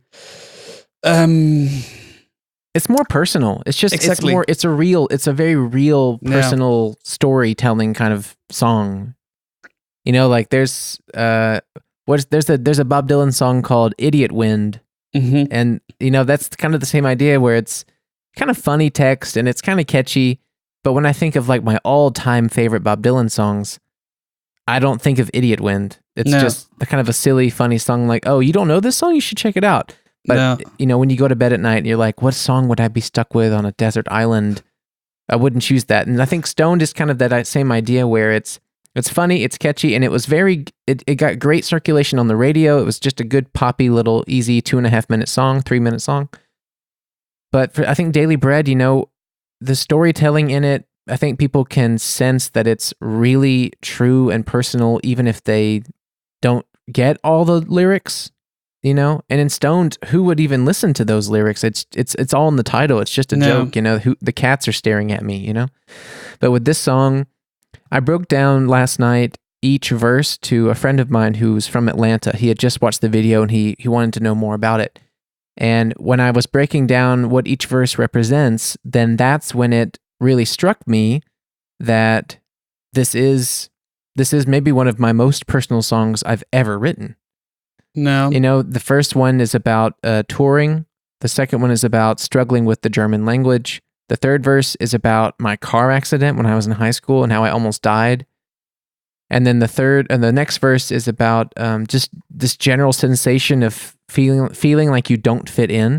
um It's more personal. It's just it's Exactly. more. It's a real. It's a very real Yeah. personal storytelling kind of song. You know, like there's uh, what's there's a there's a Bob Dylan song called "Idiot Wind," mhm. and you know that's kind of the same idea where it's kind of funny text and it's kind of catchy. But when I think of like my all-time favorite Bob Dylan songs, I don't think of "Idiot Wind." It's No. just a kind of a silly, funny song. Like, oh, you don't know this song? You should check it out. But No. you know, when you go to bed at night, you're like, what song would I be stuck with on a desert island? I wouldn't choose that. And I think Stoned is kind of that same idea where it's it's funny, it's catchy, and it was very it, it got great circulation on the radio. It was just a good poppy little easy two and a half minute song, three minute song. But for, I think Daily Bread, you know, the storytelling in it, I think people can sense that it's really true and personal, even if they don't get all the lyrics, you know. And in Stoned, who would even listen to those lyrics? It's it's it's all in the title. It's just a No. joke, you know. Who the cats are staring at me, you know. But with this song, I broke down last night each verse to a friend of mine who's from Atlanta. He had just watched the video and he he wanted to know more about it. And when I was breaking down what each verse represents, then that's when it really struck me that this is this is maybe one of my most personal songs I've ever written. No. You know, the first one is about uh, touring. The second one is about struggling with the German language. The third verse is about my car accident when I was in high school and how I almost died. And then the third and the next verse is about um, just this general sensation of feeling feeling like you don't fit in.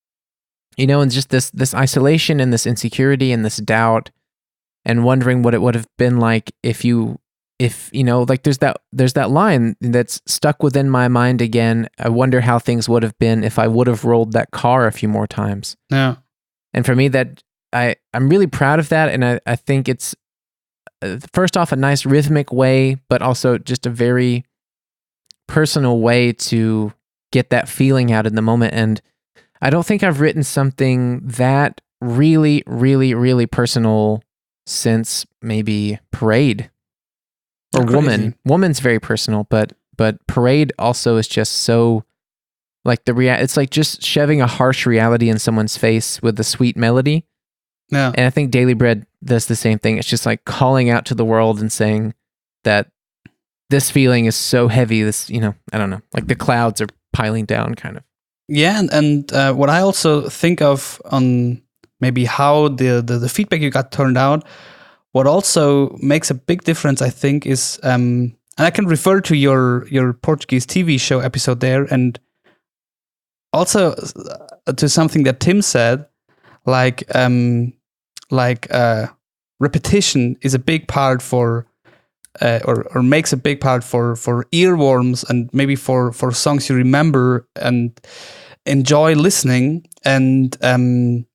You know, and just this this isolation and this insecurity and this doubt, and wondering what it would have been like if you if you know, like there's that there's that line that's stuck within my mind again. I wonder how things would have been if I would have rolled that car a few more times. No. And for me, that I I'm really proud of that, and I I think it's uh, first off a nice rhythmic way, but also just a very personal way to get that feeling out in the moment. And I don't think I've written something that really, really, really personal since maybe Parade or Crazy. Woman. Woman's very personal, but but Parade also is just so like the rea- it's like just shoving a harsh reality in someone's face with a sweet melody. No. And I think Daily Bread does the same thing. It's just like calling out to the world and saying that this feeling is so heavy. This, you know, I don't know, like the clouds are piling down kind of. Yeah, and, and uh, what I also think of on maybe how the, the, the feedback you got turned out, what also makes a big difference, I think, is, um, and I can refer to your, your Portuguese T V show episode there, and also uh, to something that Tim said, like, um, like uh, repetition is a big part for, uh, or or makes a big part for for earworms and maybe for for songs you remember and enjoy listening. And um,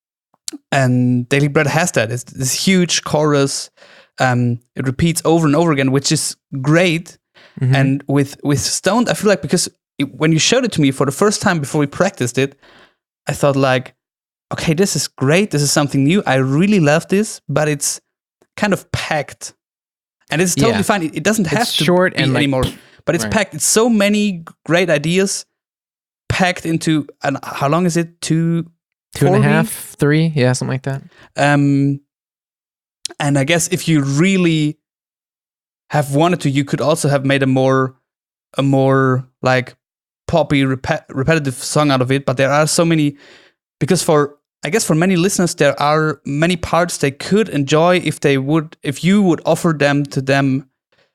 and Daily Bread has that. It's this huge chorus. Um, it repeats over and over again, which is great. Mhm. And with with Stoned, I feel like because it, when you showed it to me for the first time before we practiced it, I thought like, okay, this is great. This is something new. I really love this, but it's kind of packed, and it's totally Yeah. fine. It, it doesn't have It's to short be and, like, anymore, but it's right. packed. It's so many great ideas packed into. And how long is it? Two, Two and a forty? half, three, yeah, something like that. Um, and I guess if you really have wanted to, you could also have made a more, a more like poppy, rep- repetitive song out of it. But there are so many, because for I guess for many listeners, there are many parts they could enjoy if they would, if you would offer them to them,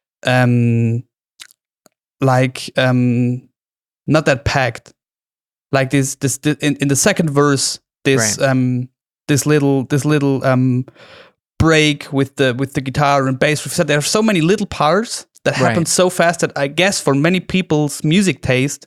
um, like um, not that packed, like this, this, this in, in the second verse, this Right. um, this little, this little um, break with the with the guitar and bass. We've said there are so many little parts that happen Right. so fast that I guess for many people's music taste,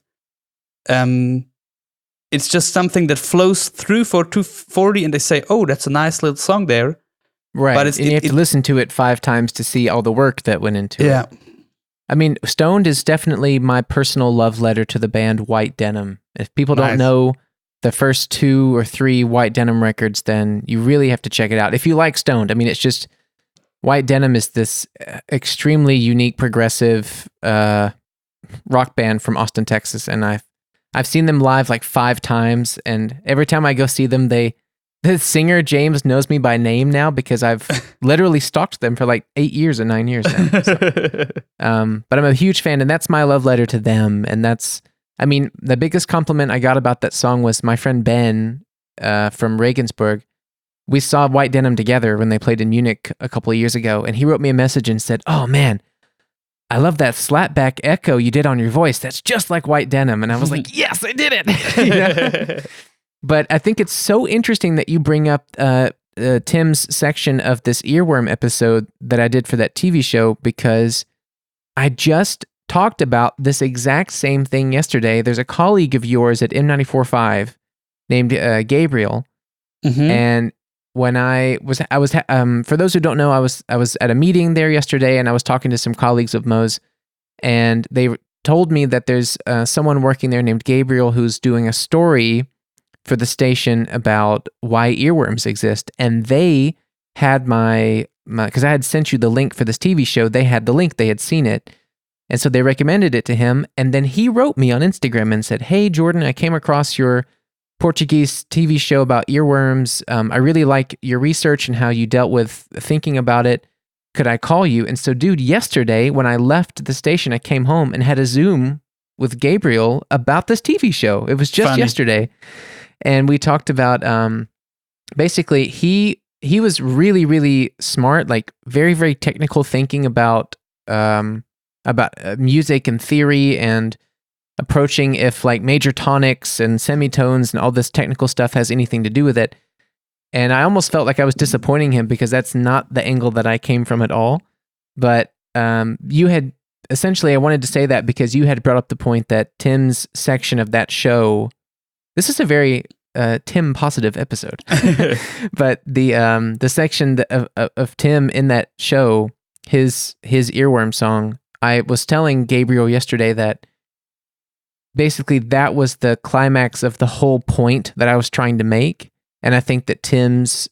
um. it's just something that flows through for two forty, and they say, "Oh, that's a nice little song there." Right. But it's- and you it- have it- to listen to it five times to see all the work that went into Yeah, it. I mean, Stoned is definitely my personal love letter to the band White Denim. If people Nice. don't know the first two or three White Denim records, then you really have to check it out. If you like Stoned, I mean, it's just White Denim is this uh, extremely unique, progressive uh, rock band from Austin, Texas, and I've I've seen them live like five times, and every time I go see them, they the singer James knows me by name now because I've literally stalked them for like eight years or nine years now. So, um, but I'm a huge fan, and that's my love letter to them. And that's, I mean, the biggest compliment I got about that song was my friend Ben uh, from Regensburg. We saw White Denim together when they played in Munich a couple of years ago, and he wrote me a message and said, "Oh man, I love that slapback echo you did on your voice. That's just like White Denim." And I was like, yes, I did it. You know? But I think it's so interesting that you bring up uh, uh, Tim's section of this earworm episode that I did for that T V show, because I just talked about this exact same thing yesterday. There's a colleague of yours at M ninety-four point five named uh, Gabriel. Mhm. And when I was, I was, um, for those who don't know, I was, I was at a meeting there yesterday, and I was talking to some colleagues of Mo's, and they told me that there's uh, someone working there named Gabriel who's doing a story for the station about why earworms exist, and they had my, my, because I had sent you the link for this T V show. They had the link, they had seen it, and so they recommended it to him, and then he wrote me on Instagram and said, "Hey Jordan, I came across your Portuguese T V show about earworms. Um, I really like your research and how you dealt with thinking about it. Could I call you?" And so, dude, yesterday when I left the station, I came home and had a Zoom with Gabriel about this T V show. It was just Funny. yesterday. And we talked about, um, basically, he he was really, really smart, like very, very technical thinking about, um, about uh, music and theory, and approaching if like major tonics and semitones and all this technical stuff has anything to do with it. And I almost felt like I was disappointing him because that's not the angle that I came from at all. But um, you had essentially, I wanted to say that because you had brought up the point that Tim's section of that show, this is a very uh, Tim positive episode, but the um, the section that, of, of, of Tim in that show, his his earworm song, I was telling Gabriel yesterday that basically that was the climax of the whole point that I was trying to make. And I think that Tim's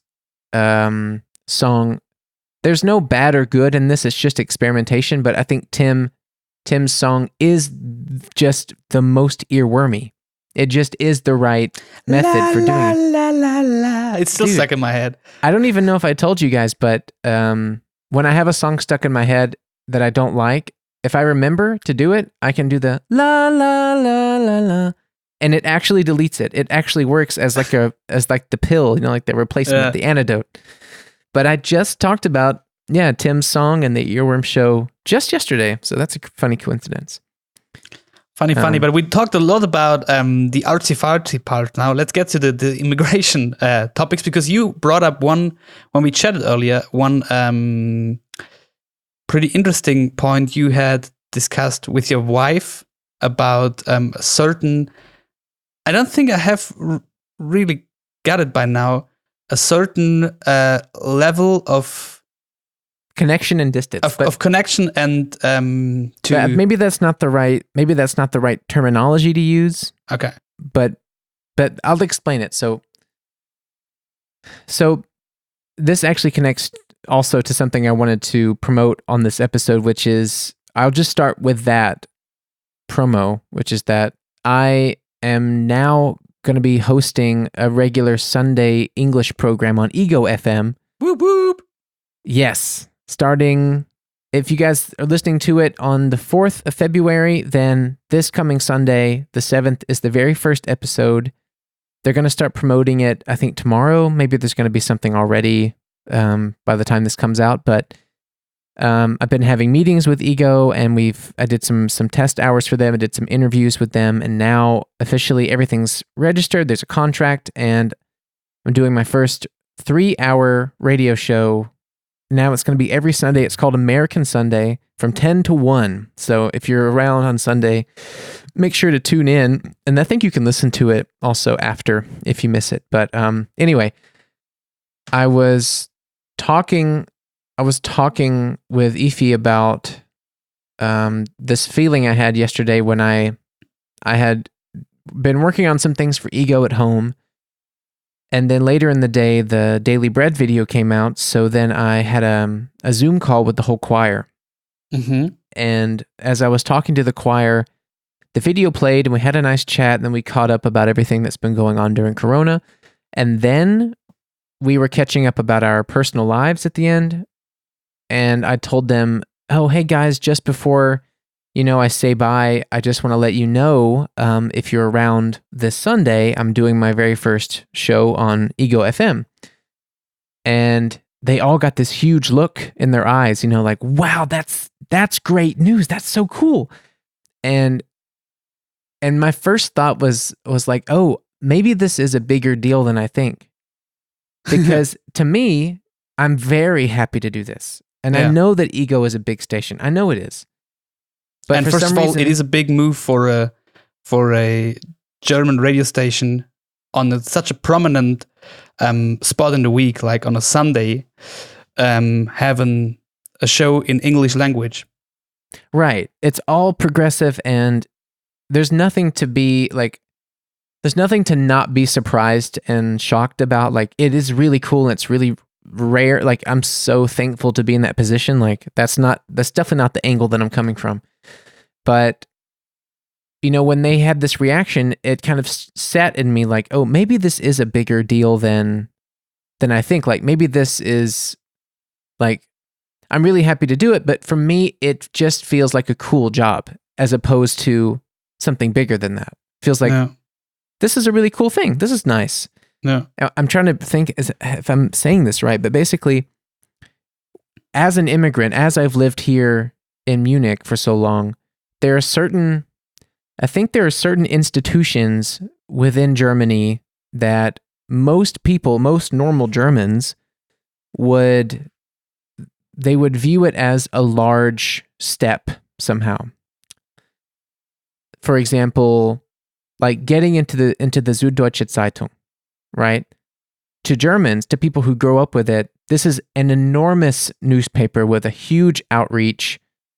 um, song, there's no bad or good in this, it's just experimentation, but I think Tim Tim's song is just the most earwormy. It just is the right method for doing la, it. la, la, la. It's still Dude. stuck in my head. I don't even know if I told you guys, but um, when I have a song stuck in my head that I don't like, if I remember to do it, I can do the la la la la la, and it actually deletes it. It actually works as like a as like the pill, you know, like the replacement, Yeah. the antidote. But I just talked about yeah Tim's song and the earworm show just yesterday, so that's a funny coincidence. Funny, funny. Um, But we talked a lot about um, the artsy-fartsy part now. Let's get to the, the immigration uh, topics, because you brought up one, when we chatted earlier, one um, pretty interesting point you had discussed with your wife about um, a certain, I don't think I have r- really got it by now, a certain uh, level of Connection and distance, of, but of connection and um, to... but maybe that's not the right maybe that's not the right terminology to use. Okay. but but I'll explain it. So so this actually connects also to something I wanted to promote on this episode, which is I'll just start with that promo, which is that I am now going to be hosting a regular Sunday English program on Ego F M. Whoop, whoop. Yes, starting, if you guys are listening to it on the fourth of February, then this coming Sunday, the seventh, is the very first episode. they're going to start promoting it, I think, tomorrow. Maybe there's going to be something already um, by the time this comes out. But um, I've been having meetings with Ego, and we've I did some some test hours for them. I did some interviews with them, and now officially everything's registered. There's a contract, and I'm doing my first three-hour radio show. Now it's going to be every Sunday. It's called American Sunday from ten to one. So if you're around on Sunday, make sure to tune in. And I think you can listen to it also after if you miss it. But um, anyway, I was talking, I was talking with Ify about um, this feeling I had yesterday when I, I had been working on some things for Ego at home. And then later in the day, the Daily Bread video came out. So then I had a, a Zoom call with the whole choir. Mm-hmm. And as I was talking to the choir, the video played and we had a nice chat. And then we caught up about everything that's been going on during Corona. And then we were catching up about our personal lives at the end. And I told them, oh, hey guys, just before, you know, I say bye, I just want to let you know, um, if you're around this Sunday, I'm doing my very first show on Ego F M. And they all got this huge look in their eyes, you know, like, wow, that's that's great news. That's so cool. And and my first thought was was like, oh, maybe this is a bigger deal than I think. Because to me, I'm very happy to do this. And Yeah. I know that Ego is a big station. I know it is. But and for first some of all, reason, it is a big move for a for a German radio station on a, such a prominent um, spot in the week, like on a Sunday, um, having a show in English language. right. It's all progressive, and there's nothing to be like. There's nothing to not be surprised and shocked about. Like, it is really cool, and it's really rare. Like, I'm so thankful to be in that position. Like, that's not that's definitely not the angle that I'm coming from. But, you know, when they had this reaction, it kind of s- sat in me like, oh, maybe this is a bigger deal than than I think. Like, maybe this is like, I'm really happy to do it, but for me, it just feels like a cool job as opposed to something bigger than that. Feels like yeah. this is a really cool thing. This is nice. Yeah. Now, I'm trying to think as- if I'm saying this right, but basically, as an immigrant, as I've lived here in Munich for so long, there are certain, I think there are certain institutions within Germany that most people, most normal Germans would, they would view it as a large step somehow. For example, like getting into the into the Süddeutsche Zeitung, right? To Germans, to people who grow up with it, this is an enormous newspaper with a huge outreach,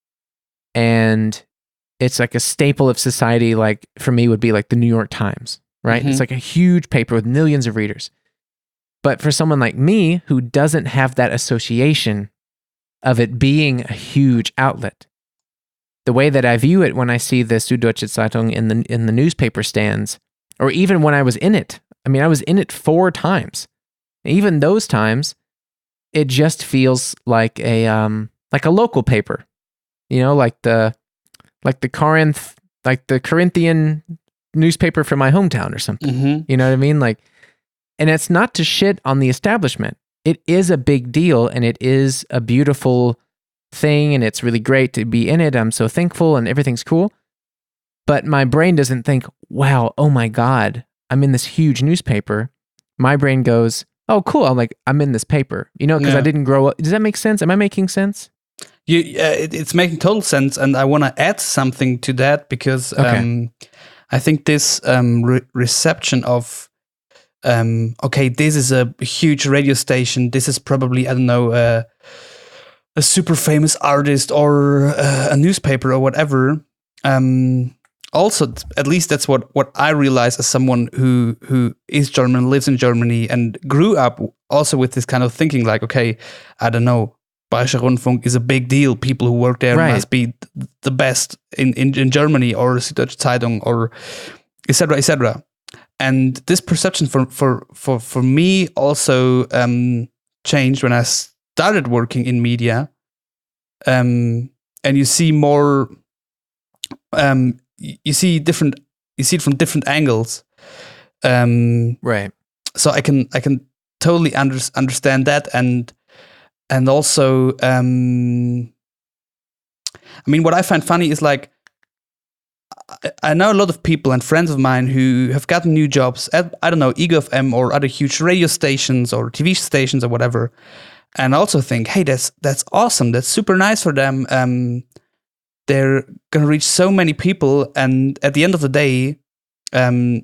and it's like a staple of society. Like for me, would be like the New York Times, right? Mhm. It's like a huge paper with millions of readers. But for someone like me who doesn't have that association of it being a huge outlet, the way that I view it when I see the Süddeutsche Zeitung in the in the newspaper stands, or even when I was in it, I mean, I was in it four times. Even those times, it just feels like a um like a local paper, you know, like the like the Corinth like the Corinthian newspaper from my hometown or something. Mm-hmm. You know what I mean? Like, and it's not to shit on the establishment. It is a big deal, and it is a beautiful thing, and it's really great to be in it. I'm so thankful, and everything's cool. But my brain doesn't think, wow, oh my God, I'm in this huge newspaper. My brain goes, oh, cool. I'm like, I'm in this paper, you know, because Yeah. I didn't grow up. Does that make sense? Am I making sense? You, uh, it, it's making total sense, and I want to add something to that because Okay. um, I think this um, re- reception of um, okay, this is a huge radio station. This is probably I don't know uh, a super famous artist or uh, a newspaper or whatever. Um, also, t- at least that's what, what I realize as someone who who is German, lives in Germany, and grew up also with this kind of thinking. Like, okay, I don't know. Bayerischer Rundfunk is a big deal. People who work there Right. must be th- the best in, in, in Germany, or Süddeutsche Zeitung, or et cetera, et cetera. And this perception for for for for me also um, changed when I started working in media. Um, and you see more, um, y- you see different, you see it from different angles. Um, Right. so I can I can totally under, understand that, and and also um, I mean, what I find funny is like I, I know a lot of people and friends of mine who have gotten new jobs at, I don't know, Ego F M or other huge radio stations or T V stations or whatever, and also think, hey, that's that's awesome, that's super nice for them. Um, they're gonna reach so many people, and at the end of the day, um,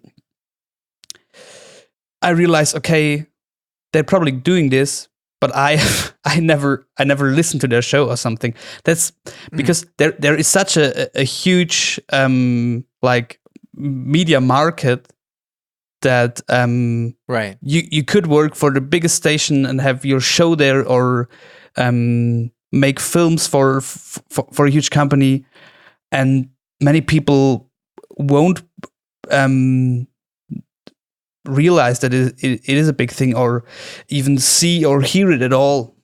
I realize, okay, they're probably doing this, but I I never I never listened to their show or something. That's because mm. there there is such a, a huge um, like media market that um, right you you could work for the biggest station and have your show there, or um, make films for, for for a huge company, and many people won't um, realize that it, it, it is a big thing, or even see or hear it at all.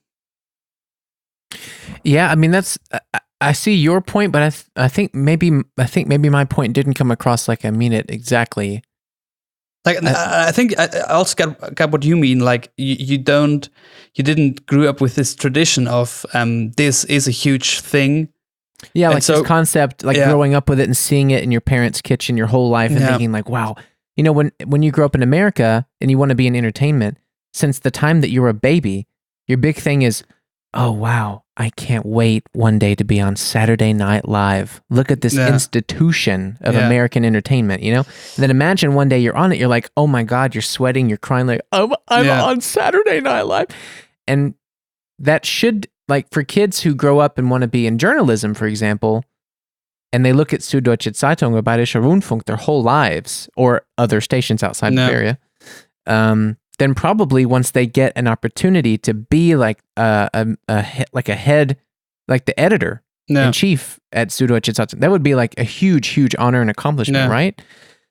Yeah, I mean that's I, I see your point, but I th- I think maybe I think maybe my point didn't come across like I mean it exactly. Like I, I think I, I also got got what you mean. Like you, you don't you didn't grew up with this tradition of um this is a huge thing. Yeah, and like so, this concept, like yeah. growing up with it and seeing it in your parents' kitchen your whole life and yeah. thinking like, wow, you know, when when you grow up in America and you want to be in entertainment, since the time that you were a baby, your big thing is, oh wow, I can't wait one day to be on Saturday Night Live. Look at this yeah. institution of yeah. American entertainment, you know? And then imagine one day you're on it, you're like, oh my God, you're sweating, you're crying like, oh, I'm yeah. on Saturday Night Live. And that should, like for kids who grow up and want to be in journalism, for example, and they look at Süddeutsche Zeitung or Bayerischer Rundfunk their whole lives, or other stations outside no. the area, um, then probably once they get an opportunity to be like a, a, a like a head, like the editor no. in chief at Süddeutsche Zeitung, that would be like a huge, huge honor and accomplishment, no. right?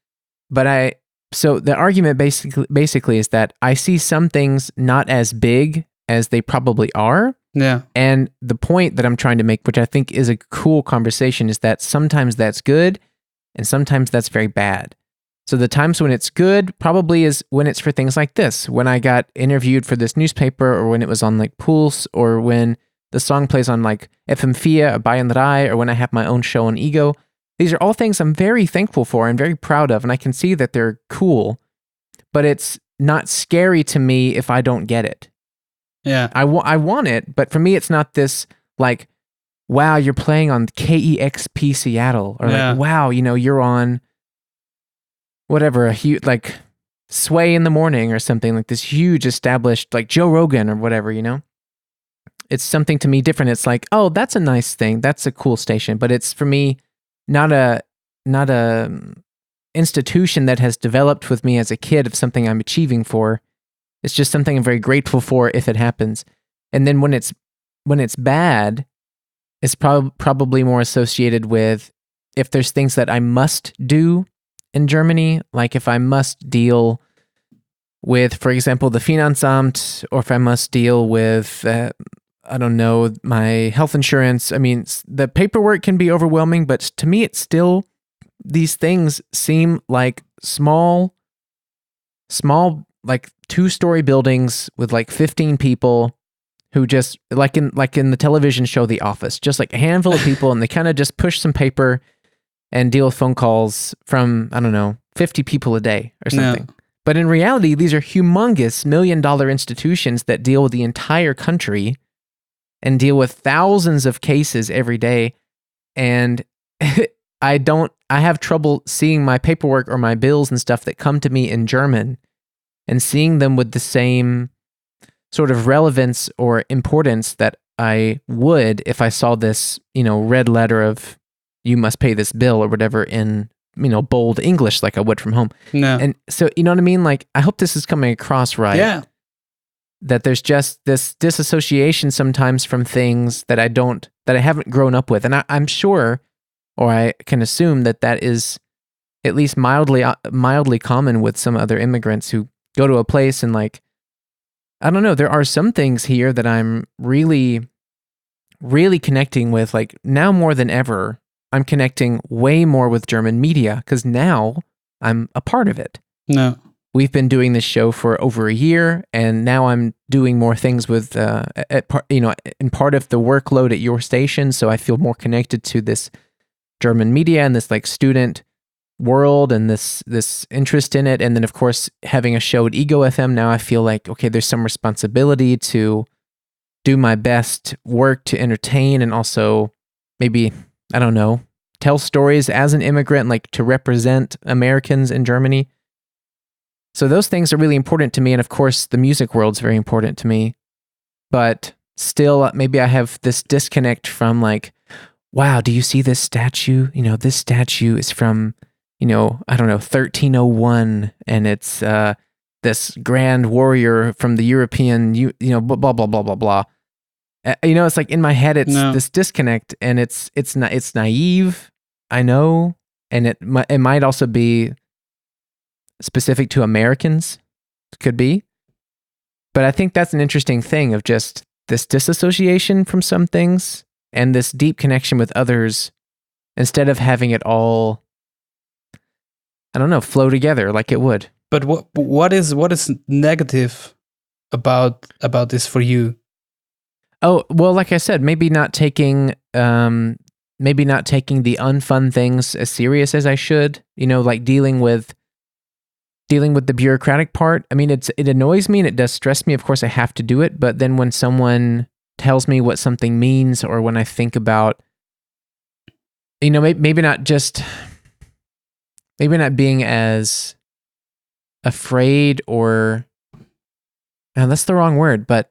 But I, so the argument basically basically is that I see some things not as big as they probably are. Yeah. And the point that I'm trying to make, which I think is a cool conversation, is that sometimes that's good and sometimes that's very bad. So the times when it's good probably is when it's for things like this, when I got interviewed for this newspaper, or when it was on like Pulse, or when the song plays on like F M vier or Bayern drei, or when I have my own show on Ego. These are all things I'm very thankful for and very proud of, and I can see that they're cool, but it's not scary to me if I don't get it. Yeah. I, wa- I want it, but for me it's not this like, wow, you're playing on K E X P Seattle, or yeah. like, wow, you know, you're on whatever, a huge, like Sway in the Morning or something, like this huge established, like Joe Rogan or whatever, you know? It's something to me different. It's like, oh, that's a nice thing. That's a cool station. But it's for me, not a, not a institution that has developed with me as a kid of something I'm achieving for. It's just something I'm very grateful for if it happens. And then when it's, when it's bad, it's prob- probably more associated with if there's things that I must do in Germany, like if I must deal with, for example, the Finanzamt, or if I must deal with, uh, I don't know, my health insurance. I mean, the paperwork can be overwhelming, but to me, it's still, these things seem like small, small, like two-story buildings with like fifteen people who just, like in like in the television show The Office, just like a handful of people, and they kind of just push some paper and deal with phone calls from, I don't know, fifty people a day or something. No. But in reality, these are humongous million dollar institutions that deal with the entire country and deal with thousands of cases every day. And I don't, I have trouble seeing my paperwork or my bills and stuff that come to me in German and seeing them with the same sort of relevance or importance that I would if I saw this, you know, red letter of, you must pay this bill or whatever in, you know, bold English like I would from home. No. And so, you know what I mean? Like, I hope this is coming across right. Yeah. That there's just this disassociation sometimes from things that I don't, that I haven't grown up with. And I, I'm sure, or I can assume that that is at least mildly, uh, mildly common with some other immigrants who go to a place and like, I don't know, there are some things here that I'm really, really connecting with, like now more than ever. I'm connecting way more with German media because now I'm a part of it. No. we've been doing this show for over a year, and now I'm doing more things with, uh, at part, you know, in part of the workload at your station. So I feel more connected to this German media and this like student world and this this interest in it. And then of course having a show at Ego F M now, I feel like okay, there's some responsibility to do my best work to entertain and also maybe I don't know tell stories as an immigrant, like to represent Americans in Germany. So those things are really important to me, and of course the music world's very important to me. But still, maybe I have this disconnect from like, wow, do you see this statue? You know, this statue is from you know, I don't know, thirteen oh one, and it's uh, this grand warrior from the European, you, you know, blah, blah, blah, blah, blah, blah. Uh, you know, it's like in my head, it's No. this disconnect, and it's it's not it's naive, I know, and it mi- it might also be specific to Americans, could be, but I think that's an interesting thing of just this disassociation from some things and this deep connection with others, instead of having it all, I don't know, flow together like it would. But what what is what is negative about about this for you? Oh, well, like I said, maybe not taking um maybe not taking the unfun things as serious as I should, you know, like dealing with dealing with the bureaucratic part. I mean, it's it annoys me and it does stress me. Of course, I have to do it, but then when someone tells me what something means, or when I think about, you know, maybe, maybe not just maybe not being as afraid or, no, that's the wrong word, but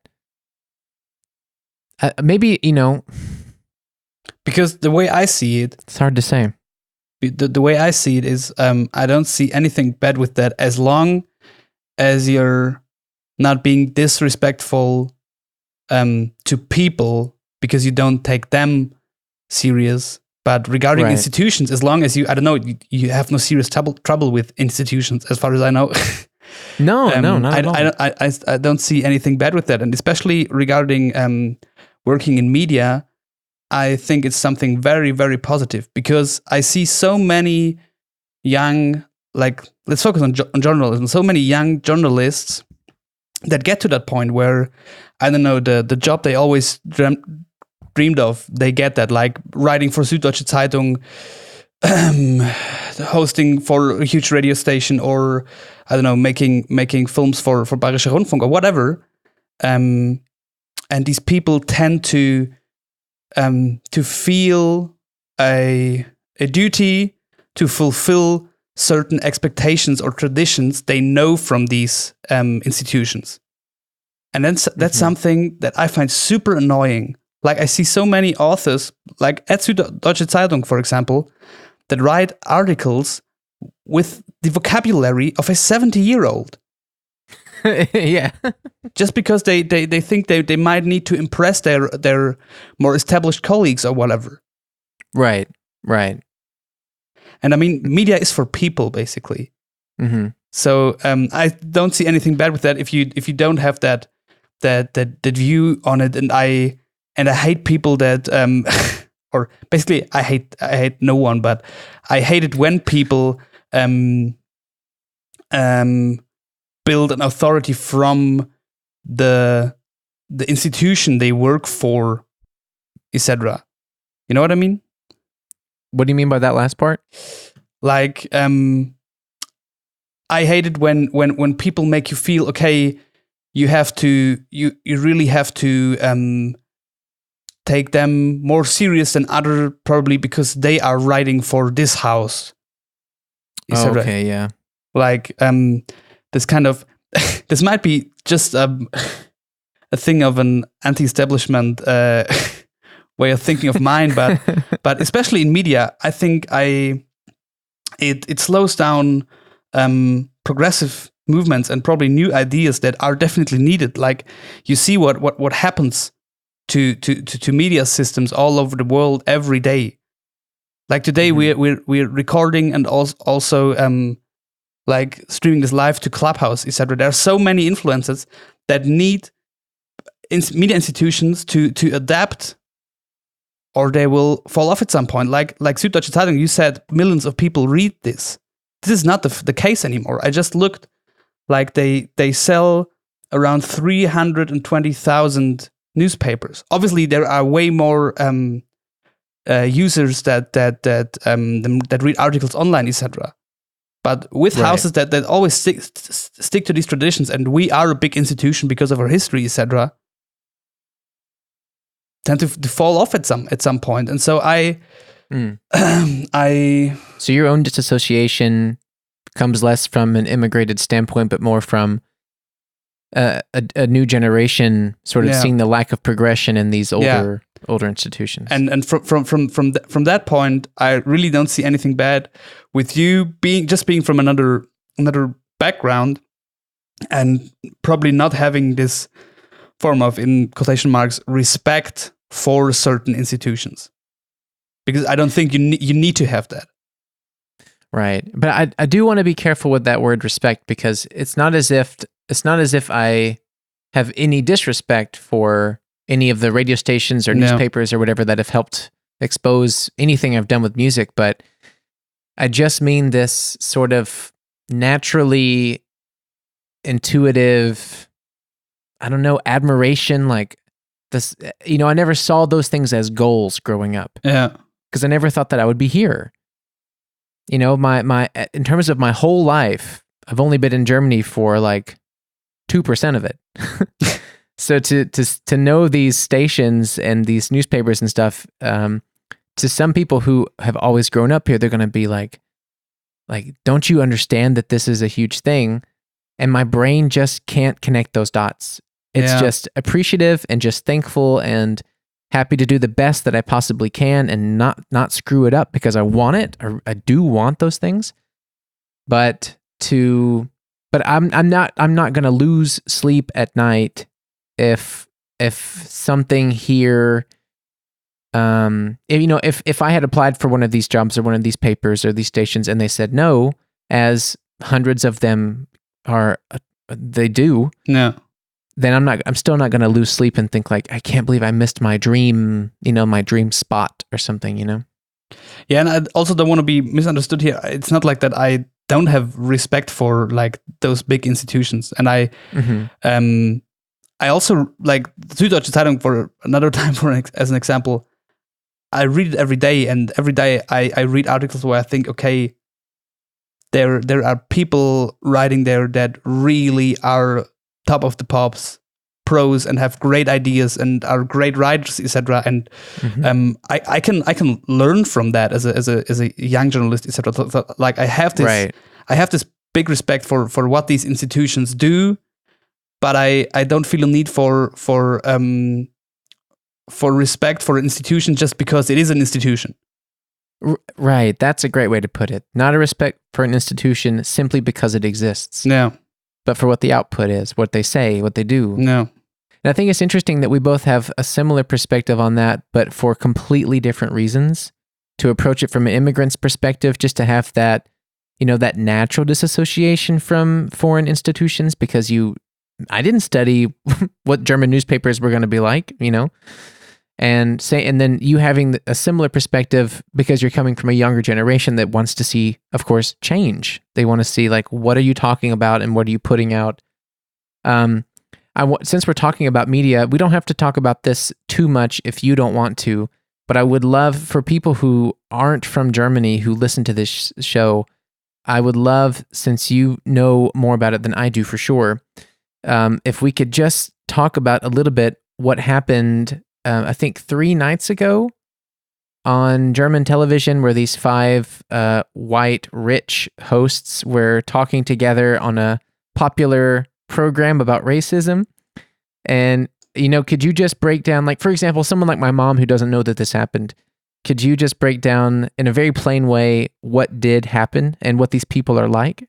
uh, maybe, you know, Because the way I see it, it's hard to say. the, the way I see it is, um, I don't see anything bad with that as long as you're not being disrespectful um, to people because you don't take them serious. But regarding Right. institutions, as long as you, I don't know, you, you have no serious trouble trouble with institutions, as far as I know. No, Um, no, not I, at all. I, don't- I, I, I don't see anything bad with that. And especially regarding um, working in media, I think it's something very, very positive because I see so many young, like, let's focus on, jo- on journalism, so many young journalists that get to that point where, I don't know, the, the job they always dreamt, dreamed of, they get that, like writing for Süddeutsche Zeitung, um, hosting for a huge radio station, or I don't know, making making films for for Bayerischer Rundfunk or whatever. Um, and these people tend to um, to feel a a duty to fulfill certain expectations or traditions they know from these um, institutions, and that's that's Mhm. something that I find super annoying. Like I see so many authors, like at Süddeutsche Zeitung, for example, that write articles with the vocabulary of a seventy-year-old Yeah. just because they, they, they think they, they might need to impress their their more established colleagues or whatever. Right. Right. And I mean, media is for people, basically. Mm-hmm. So um, I don't see anything bad with that if you if you don't have that that that, that view on it. And I and I hate people that um, or basically I hate I hate no one, but I hate it when people um, um, build an authority from the the institution they work for, et cetera. You know what I mean? What do you mean by that last part? Like, um, I hate it when when when people make you feel okay. You have to you you really have to um, take them more serious than other, probably because they are writing for this house. et Oh, cetera. okay. Yeah. Like um, this kind of this might be just um, a thing of an anti-establishment uh, way of thinking of mine, but but especially in media, I think I it it slows down um, progressive movements and probably new ideas that are definitely needed. Like you see what what what happens to to to, to media systems all over the world every day. Like today, Mhm. we're we're we're recording and also also um, like streaming this live to Clubhouse, et cetera. There are so many influencers that need ins- media institutions to to adapt, or they will fall off at some point. Like like Süddeutsche Zeitung, you said millions of people read this. This is not the, f- the case anymore. I just looked like they they sell around three hundred twenty thousand newspapers. Obviously, there are way more um, uh, users that that that um, that read articles online, et cetera. But with Right. houses that, that always stick stick to these traditions, and we are a big institution because of our history, et cetera, tend to, to fall off at some at some point. And so I, Mm. I So your own disassociation comes less from an immigrated standpoint, but more from uh, a, a new generation sort of Yeah. seeing the lack of progression in these Yeah. older older institutions. and and from from from from, th- from that point, I really don't see anything bad with you being just being from another another background, and probably not having this form of, in quotation marks, respect for certain institutions, because I don't think you ne- you need to have that. Right. But I I do want to be careful with that word respect, because it's not as if it's not as if I have any disrespect for any of the radio stations or No. newspapers or whatever that have helped expose anything I've done with music, but I just mean this sort of naturally intuitive, I don't know, admiration, like this, you know, I never saw those things as goals growing up, Yeah, because I never thought that I would be here. You know, my my in terms of my whole life, I've only been in Germany for like two percent of it. So to to to know these stations and these newspapers and stuff, um, to some people who have always grown up here, they're going to be like, like, don't you understand that this is a huge thing? And my brain just can't connect those dots. It's Yeah. just appreciative and just thankful and happy to do the best that I possibly can and not not screw it up, because I want it. Or I do want those things, but to but I'm I'm not I'm not going to lose sleep at night if if something here, um if, you know, if if I had applied for one of these jobs or one of these papers or these stations and they said no, as hundreds of them are, uh, they do, no, then I'm not I'm still not going to lose sleep and think like, I can't believe I missed my dream, you know, my dream spot or something, you know. yeah, and I also don't want to be misunderstood here. It's not like that I don't have respect for like those big institutions, and I Mhm. um I also like the Süddeutsche Zeitung for another time, for an ex- as an example. I read it every day, and every day I, I read articles where I think, okay, there there are people writing there that really are top of the pops, pros, and have great ideas and are great writers, et cetera. And Mhm. um, I, I can I can learn from that as a as a as a young journalist, et cetera. So, so, like I have this Right. I have this big respect for for what these institutions do, but I, I don't feel a need for for um for respect for an institution just because it is an institution. R- right. That's a great way to put it. Not a respect for an institution simply because it exists, No, but for what the output is, what they say, what they do. no, And I think it's interesting that we both have a similar perspective on that, but for completely different reasons. To approach it from an immigrant's perspective, just to have that, you know, that natural disassociation from foreign institutions, because you, I didn't study what German newspapers were going to be like, you know, and say, and then you having a similar perspective because you're coming from a younger generation that wants to see, of course, change. They want to see like, what are you talking about and what are you putting out? Um, I w- since we're talking about media, we don't have to talk about this too much if you don't want to, but I would love for people who aren't from Germany who listen to this sh- show, I would love, since you know more about it than I do for sure, um, if we could just talk about a little bit what happened, uh, I think three nights ago on German television, where these five uh, white, rich hosts were talking together on a popular program about racism. And, you know, could you just break down, like, for example, someone like my mom who doesn't know that this happened, could you just break down in a very plain way what did happen and what these people are like?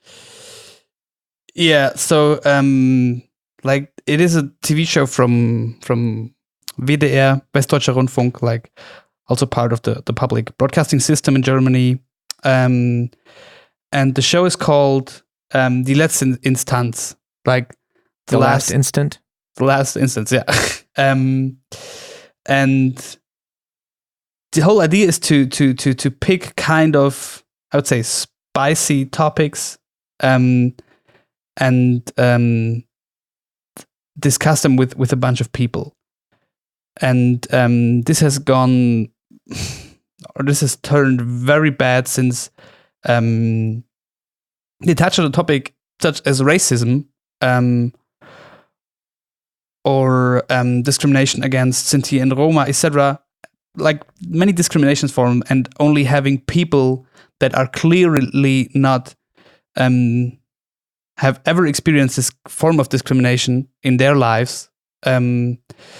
Yeah, so um, like it is a T V show from from W D R, Westdeutscher Rundfunk, like also part of the the public broadcasting system in Germany. Um, and the show is called um, Die letzte Instanz, like The, last, instant? the last instance, yeah. um, and the whole idea is to to to to pick kind of, I would say, spicy topics, um, and um, discuss them with, with a bunch of people. And um, this has gone, or this has turned very bad since um, they touch on a topic such as racism um, or um, discrimination against Sinti and Roma, et cetera. Like many discriminations form, and only having people that are clearly not um, have ever experienced this form of discrimination in their lives. Um,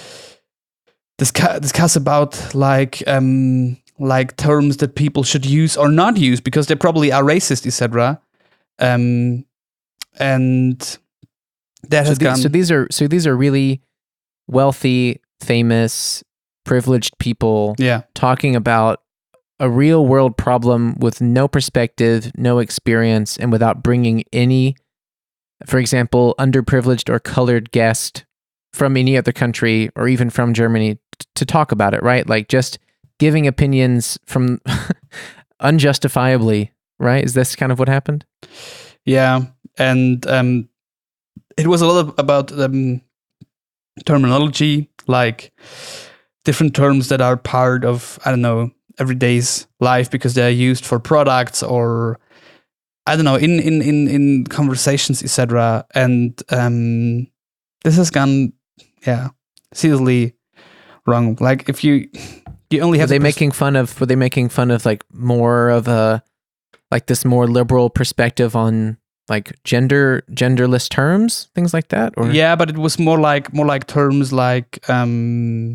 discuss, discuss about like um, like terms that people should use or not use because they probably are racist, et cetera. Um, and that So, has the- gone. so these are so these are really wealthy, famous, privileged people yeah, talking about a real world problem with no perspective, no experience, and without bringing any, for example, underprivileged or colored guest from any other country or even from Germany t- to talk about it, right? Like just giving opinions from unjustifiably, right? Is this kind of what happened? yeah, and um, it was a lot of, about um, terminology, like different terms that are part of, I don't know, everyday's life because they are used for products or I don't know, in in in, in conversations, et cetera. And um, this has gone, yeah, seriously wrong. Like if you you only Were have they the pers- making fun of? Were they making fun of like more of a like this more liberal perspective on like gender genderless terms, things like that? Or yeah, but it was more like more like terms like um,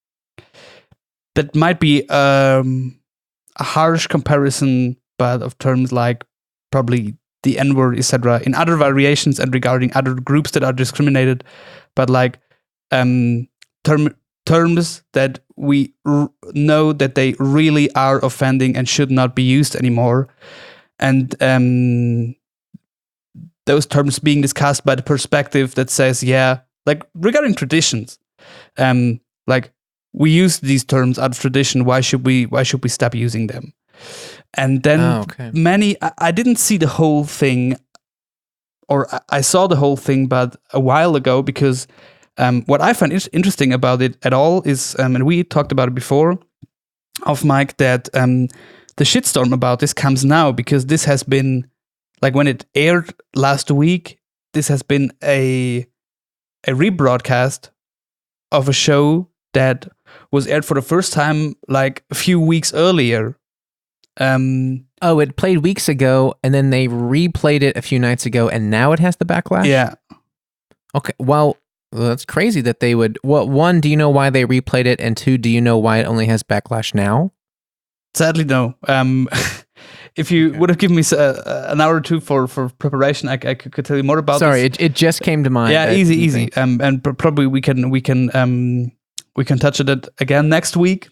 that might be um, a harsh comparison, but of terms like probably the N-word, et cetera, in other variations and regarding other groups that are discriminated, but like um, term terms that we r- know that they really are offending and should not be used anymore, and um, those terms being discussed by the perspective that says, yeah, like regarding traditions, um, like we use these terms out of tradition. Why should we? Why should we stop using them? And then Oh, okay. many, I, I didn't see the whole thing, or I, I saw the whole thing, but a while ago, because um, what I find is interesting about it at all is, um, and we talked about it before, off mic, that um, the shitstorm about this comes now because this has been, like when it aired last week, this has been a a rebroadcast of a show that was aired for the first time like a few weeks earlier. Um, oh, it played weeks ago, and then they replayed it a few nights ago, and now it has the backlash. yeah, Okay. Well, that's crazy that they would. Well, one, do you know why they replayed it? And two, do you know why it only has backlash now? sadly no. Um, if you Okay. would have given me s- uh, an hour or two for, for preparation, I, I could, could tell you more about. Sorry, this. it, it just came to mind. Yeah, I easy, didn't easy. think- Um, and pr- probably we can we can um we can touch on it again next week.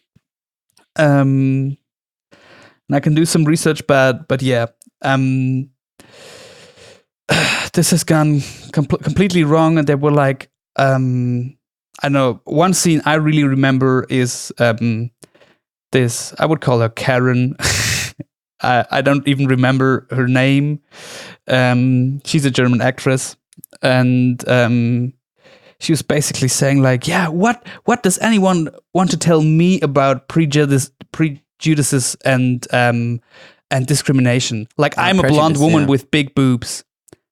Um, and I can do some research, but but yeah, um, this has gone com- completely wrong, and they were like, um, I know one scene I really remember is um this, I would call her Karen. I I don't even remember her name. Um, she's a German actress, and um, she was basically saying like, yeah, what what does anyone want to tell me about prejudice, prejudices and um and discrimination? Like Uh, I'm a blonde prejudice, woman yeah. with big boobs.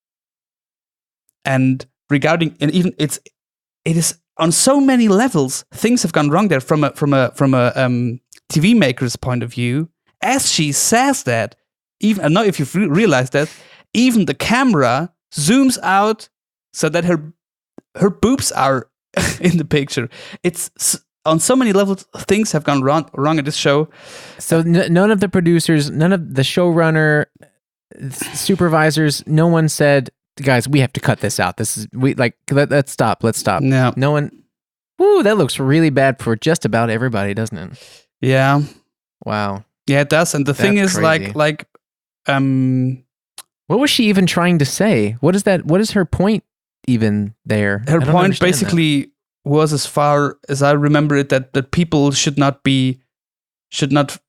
And regarding, and even it's it is on so many levels, things have gone wrong there from a from a from a um, T V maker's point of view. As she says that, even I don't know if you've re- realized that, even the camera zooms out so that her her boobs are in the picture. It's s- on so many levels, things have gone wrong wrong at this show. So n- none of the producers, none of the showrunner, s- supervisors, no one said, "Guys, we have to cut this out. This is we like let, let's stop. Let's stop." No, No one. Woo, that looks really bad for just about everybody, doesn't it? yeah, Wow. yeah, it does. And the thing That's is, crazy. like, like, um, What was she even trying to say? What is that? What is her point even there? I her don't point understand that. basically was, as far as I remember it, that that people should not be should not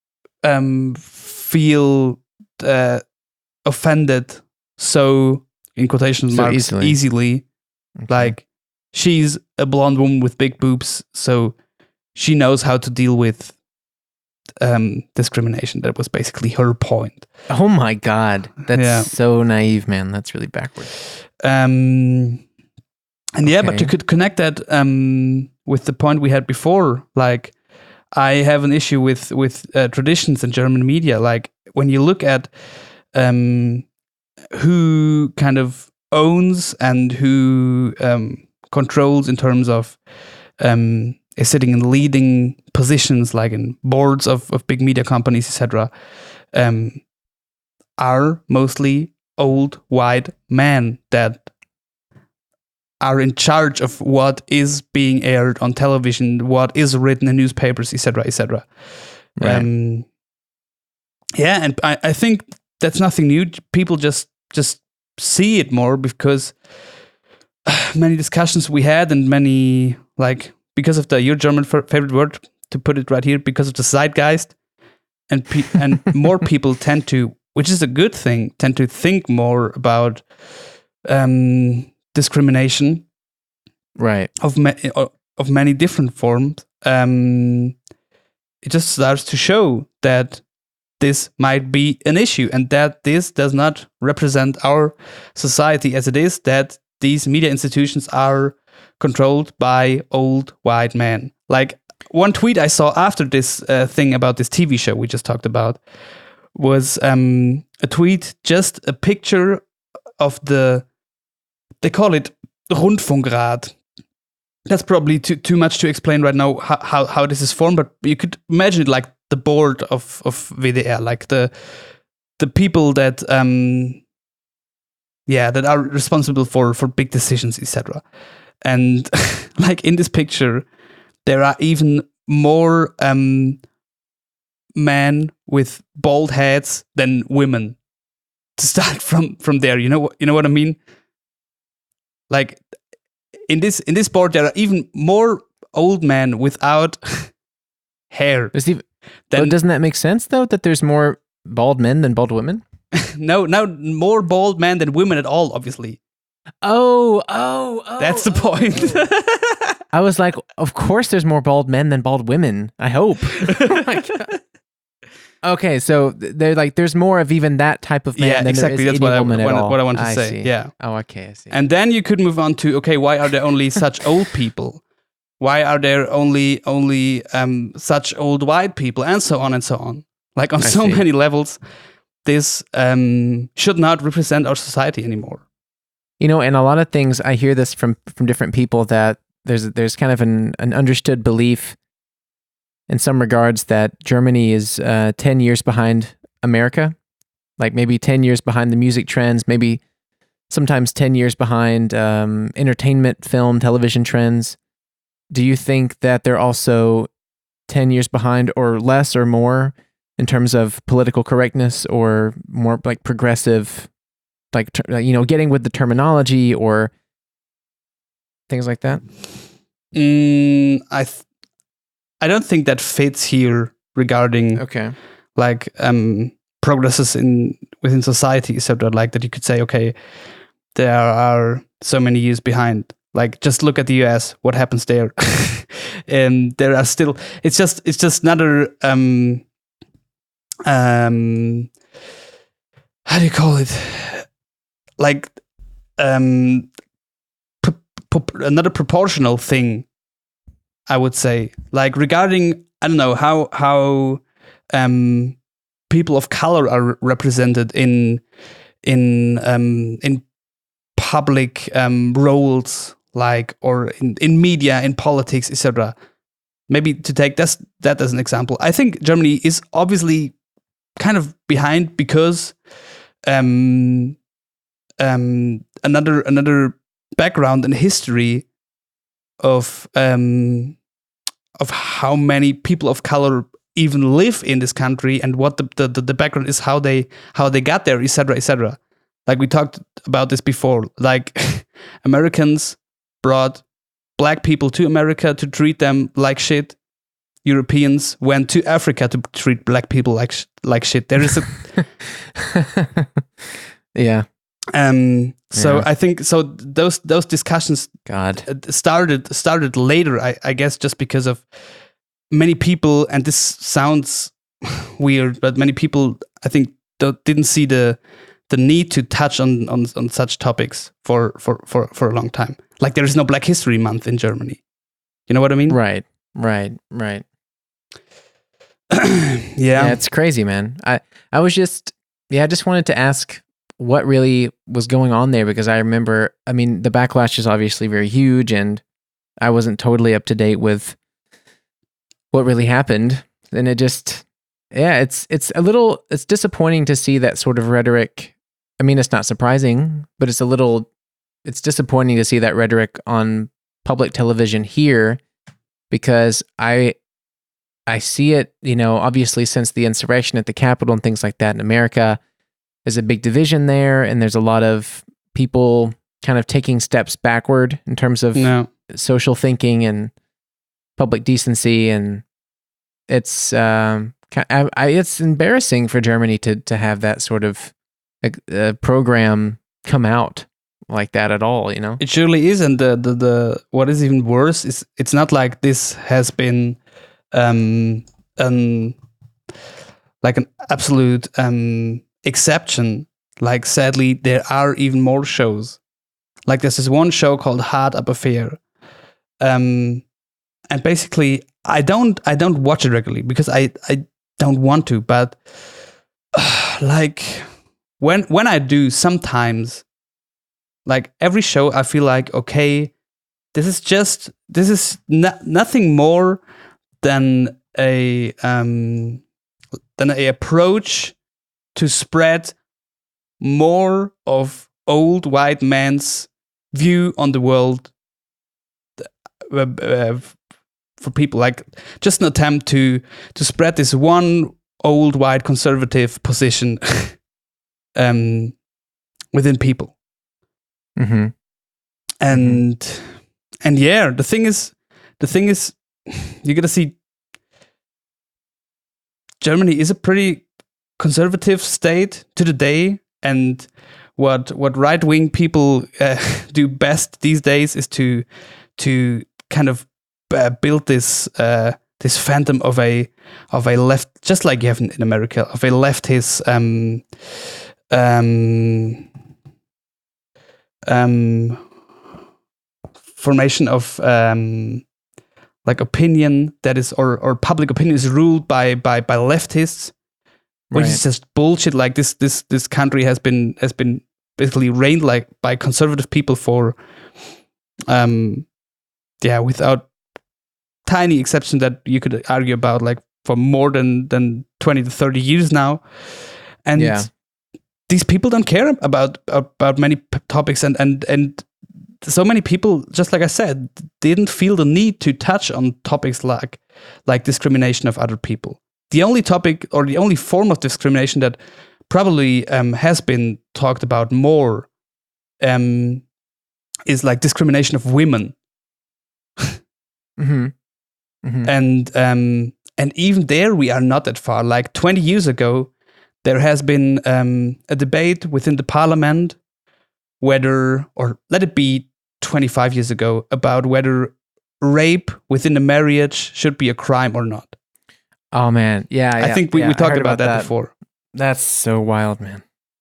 um feel uh, offended so in quotation So marks easily. easily. Okay. Like she's a blonde woman with big boobs, so she knows how to deal with um, discrimination. That was basically her point. Oh my God. That's Yeah. so naive, man. That's really backwards. Um, and yeah, but Okay. you could connect that um, with the point we had before. Like, I have an issue with with uh, traditions in German media. Like, when you look at um, who kind of owns and who um, controls in terms of um, is sitting in leading positions, like in boards of, of big media companies, et cetera, um, are mostly old white men that are in charge of what is being aired on television, what is written in newspapers, et cetera, et cetera. Right. Um, yeah, and I, I think that's nothing new. People just just see it more because many discussions we had and many, like, because of the your German f- favorite word, to put it right here, because of the zeitgeist, and pe- and more people tend to, which is a good thing, tend to think more about um, discrimination Right. of ma- of many different forms. Um, it just starts to show that this might be an issue and that this does not represent our society as it is, that these media institutions are controlled by old white men. Like, one tweet I saw after this uh, thing about this T V show we just talked about was um, a tweet, just a picture of the, they call it Rundfunkrat. That's probably too too much to explain right now how, how, how this is formed, but you could imagine it like the board of, of V D R, like the the people that um yeah that are responsible for, for big decisions, et cetera. And like in this picture, there are even more um men with bald heads than women. To start from from there, you know what you know what I mean? Like, in this in this board, there are even more old men without hair. Does even, Then oh, doesn't that make sense, though, that there's more bald men than bald women? no, no more bald men than women at all. Obviously, Oh, oh, oh. that's the oh, point. oh. I was like, of course there's more bald men than bald women. I hope. Oh my God. Okay, so th- they're like, there's more of even that type of man Yeah, than exactly. there is That's what any I, woman at what, all. what I want to I say. see. Yeah, Oh, okay, I see. and then you could move on to, okay, why are there only such old people? Why are there only only um, such old white people, and so on and so on? Like, on I so see. many levels, this um, should not represent our society anymore. You know, and a lot of things, I hear this from from different people, that there's there's kind of an, an understood belief in some regards that Germany is uh, ten years behind America, like maybe ten years behind the music trends, maybe sometimes ten years behind um, entertainment, film, television trends. Do you think that they're also ten years behind, or less or more, in terms of political correctness, or more like progressive, like, ter- you know, getting with the terminology or things like that? Mm, I th- I don't think that fits here regarding Okay. like um, progresses in within society, et cetera. Like, that you could say, okay, there are so many years behind. Like, just look at the U S. What happens there? And there are still. It's just. It's just another. Um, um, how do you call it? Like, um, pro- pro- another proportional thing, I would say. Like, regarding, I don't know how how um, people of color are represented in in um, in public um, roles, like, or in, in media, in politics, et cetera. Maybe to take this, that as an example, I think Germany is obviously kind of behind because um, um, another another background and history of um, of how many people of color even live in this country, and what the the, the background is, how they how they got there, et cetera, et cetera. Like, we talked about this before. Like, Americans brought black people to America to treat them like shit. Europeans went to Africa to treat black people like sh- like shit. There is a Yeah. Um, so Yeah. I think so. Those those discussions God. uh, started started later, I, I guess, just because of many people. And this sounds weird, but many people, I think, don't, didn't see the the need to touch on, on on such topics for for for for a long time. Like there is no Black History Month in Germany. You know what I mean? Right. Right. Right. yeah. Yeah, it's crazy, man. I I was just yeah, I just wanted to ask what really was going on there, because I remember, I mean, the backlash is obviously very huge, and I wasn't totally up to date with what really happened, and it just yeah, it's it's a little it's disappointing to see that sort of rhetoric. I mean, it's not surprising, but it's a little it's disappointing to see that rhetoric on public television here, because I I see it, you know, obviously since the insurrection at the Capitol and things like that in America, there's a big division there, and there's a lot of people kind of taking steps backward in terms of No. social thinking and public decency, and it's um, ki- I, I, it's embarrassing for Germany to to have that sort of a, a program come out like that at all, you know? It surely is, and the, the the what is even worse is it's not like this has been um an like an absolute um exception. Like sadly, there are even more shows. Like there's this one show called Hard Up Affair, um, and basically I don't I don't watch it regularly because I I don't want to, but uh, like when when I do sometimes. Like every show, I feel like, okay, this is just, this is no, nothing more than a, um, than a approach to spread more of old white man's view on the world uh, uh, for people. Like just an attempt to, to spread this one old white conservative position um, within people. Mm-hmm. And mm-hmm. and yeah, the thing is, the thing is, you gotta see, Germany is a pretty conservative state to the day, and what what right wing people uh, do best these days is to to kind of uh, build this uh, this phantom of a of a left, just like you have in, in America, of a leftist um um. um formation of um like opinion that is or or public opinion is ruled by by by leftists, which Right. is just bullshit. Like this this this country has been has been basically reigned like by conservative people for um yeah without tiny exception that you could argue about, like for more than than twenty to thirty years now. And Yeah. these people don't care about about many p- topics, and and and so many people, just like I said, didn't feel the need to touch on topics like like discrimination of other people. The only topic or the only form of discrimination that probably um, has been talked about more um, is like discrimination of women, Mm-hmm. Mm-hmm. and um, and even there we are not that far. Like twenty years ago, there has been um, a debate within the parliament whether, or let it be twenty-five years ago, about whether rape within a marriage should be a crime or not. Oh man, yeah, I yeah, think we, yeah, we I talked heard about, that, before. That's so wild, man.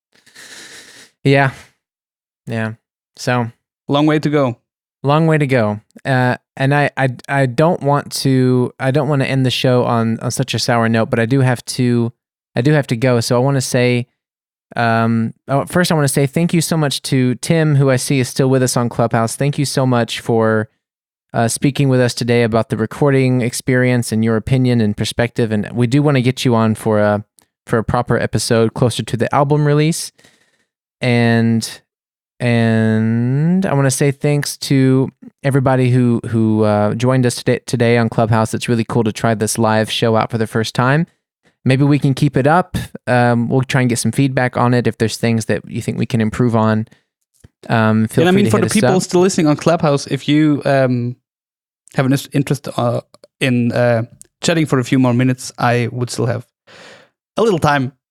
Yeah, yeah. So Long way to go. long way to go. Uh, and I, I, I don't want to, I don't want to end the show on on such a sour note, but I do have to, I do have to go. So I want to say, um, oh, first I want to say thank you so much to Tim, who I see is still with us on Clubhouse. Thank you so much for uh, speaking with us today about the recording experience and your opinion and perspective. And we do want to get you on for a for a proper episode closer to the album release. And and I want to say thanks to everybody who who uh, joined us today today on Clubhouse. It's really cool to try this live show out for the first time. Maybe we can keep it up. Um, we'll try and get some feedback on it. If there's things that you think we can improve on, um, feel And I free mean, to for hit the us people up. still listening on Clubhouse, if you um, have an is- interest uh, in uh, chatting for a few more minutes, I would still have a little time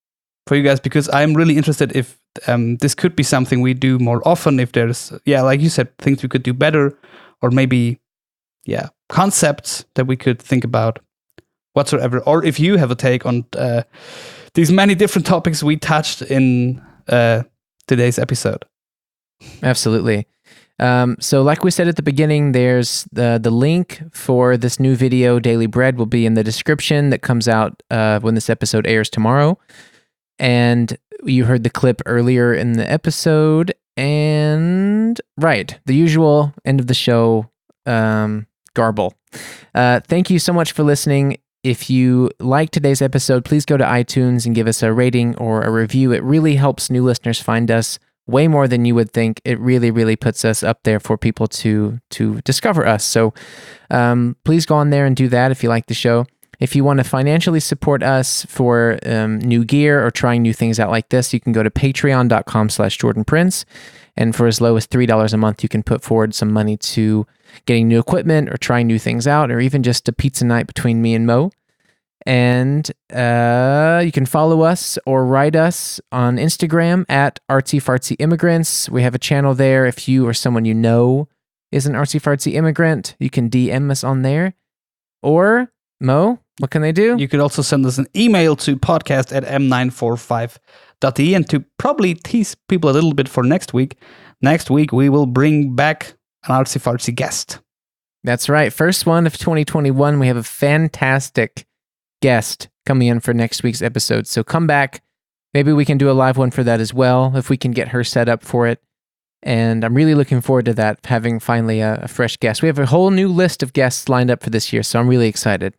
for you guys, because I'm really interested if um, this could be something we do more often. If there's, yeah, like you said, things we could do better, or maybe, yeah, concepts that we could think about whatsoever. Or if you have a take on uh, these many different topics we touched in uh, today's episode. Absolutely. Um, so like we said at the beginning, there's the, the link for this new video, Daily Bread, will be in the description that comes out uh, when this episode airs tomorrow. And you heard the clip earlier in the episode. And right, the usual end of the show um, garble. Uh, thank you so much for listening. If you like today's episode, please go to iTunes and give us a rating or a review. It really helps new listeners find us. Way more than you would think. It really, really puts us up there for people to to discover us. So um, please go on there and do that if you like the show. If you want to financially support us for um, new gear or trying new things out like this, you can go to patreon.com slash Jordan Prince. And for as low as three dollars a month, you can put forward some money to getting new equipment or trying new things out, or even just a pizza night between me and Mo. And uh, you can follow us or write us on Instagram at Artsy Fartsy Immigrants. We have a channel there. If you or someone you know is an artsy fartsy immigrant, you can D M us on there. Or, Mo, what can they do? You could also send us an email to podcast at m nine four five dot e, and to probably tease people a little bit for next week. Next week, we will bring back an artsy fartsy guest. That's right. First one of twenty twenty-one. We have a fantastic guest coming in for next week's episode. So come back. Maybe we can do a live one for that as well, if we can get her set up for it. And I'm really looking forward to that, having finally a, a fresh guest. We have a whole new list of guests lined up for this year, so I'm really excited.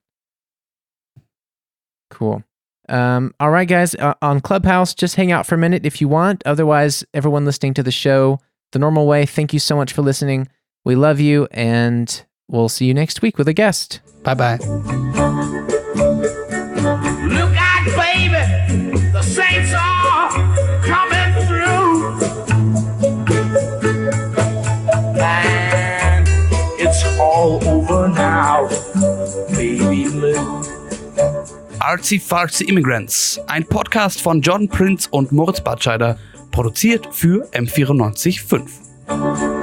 Cool. Um, all right, guys, uh, on Clubhouse, just hang out for a minute if you want. Otherwise, everyone listening to the show the normal way, thank you so much for listening. We love you, and we'll see you next week with a guest. Bye-bye. Look out, baby, the saints are coming through. And it's all over now, baby blue. Artsy Fartsy Immigrants, ein Podcast von Jordan Prince und Moritz Batscheider, produziert für M vierundneunzig Komma fünf.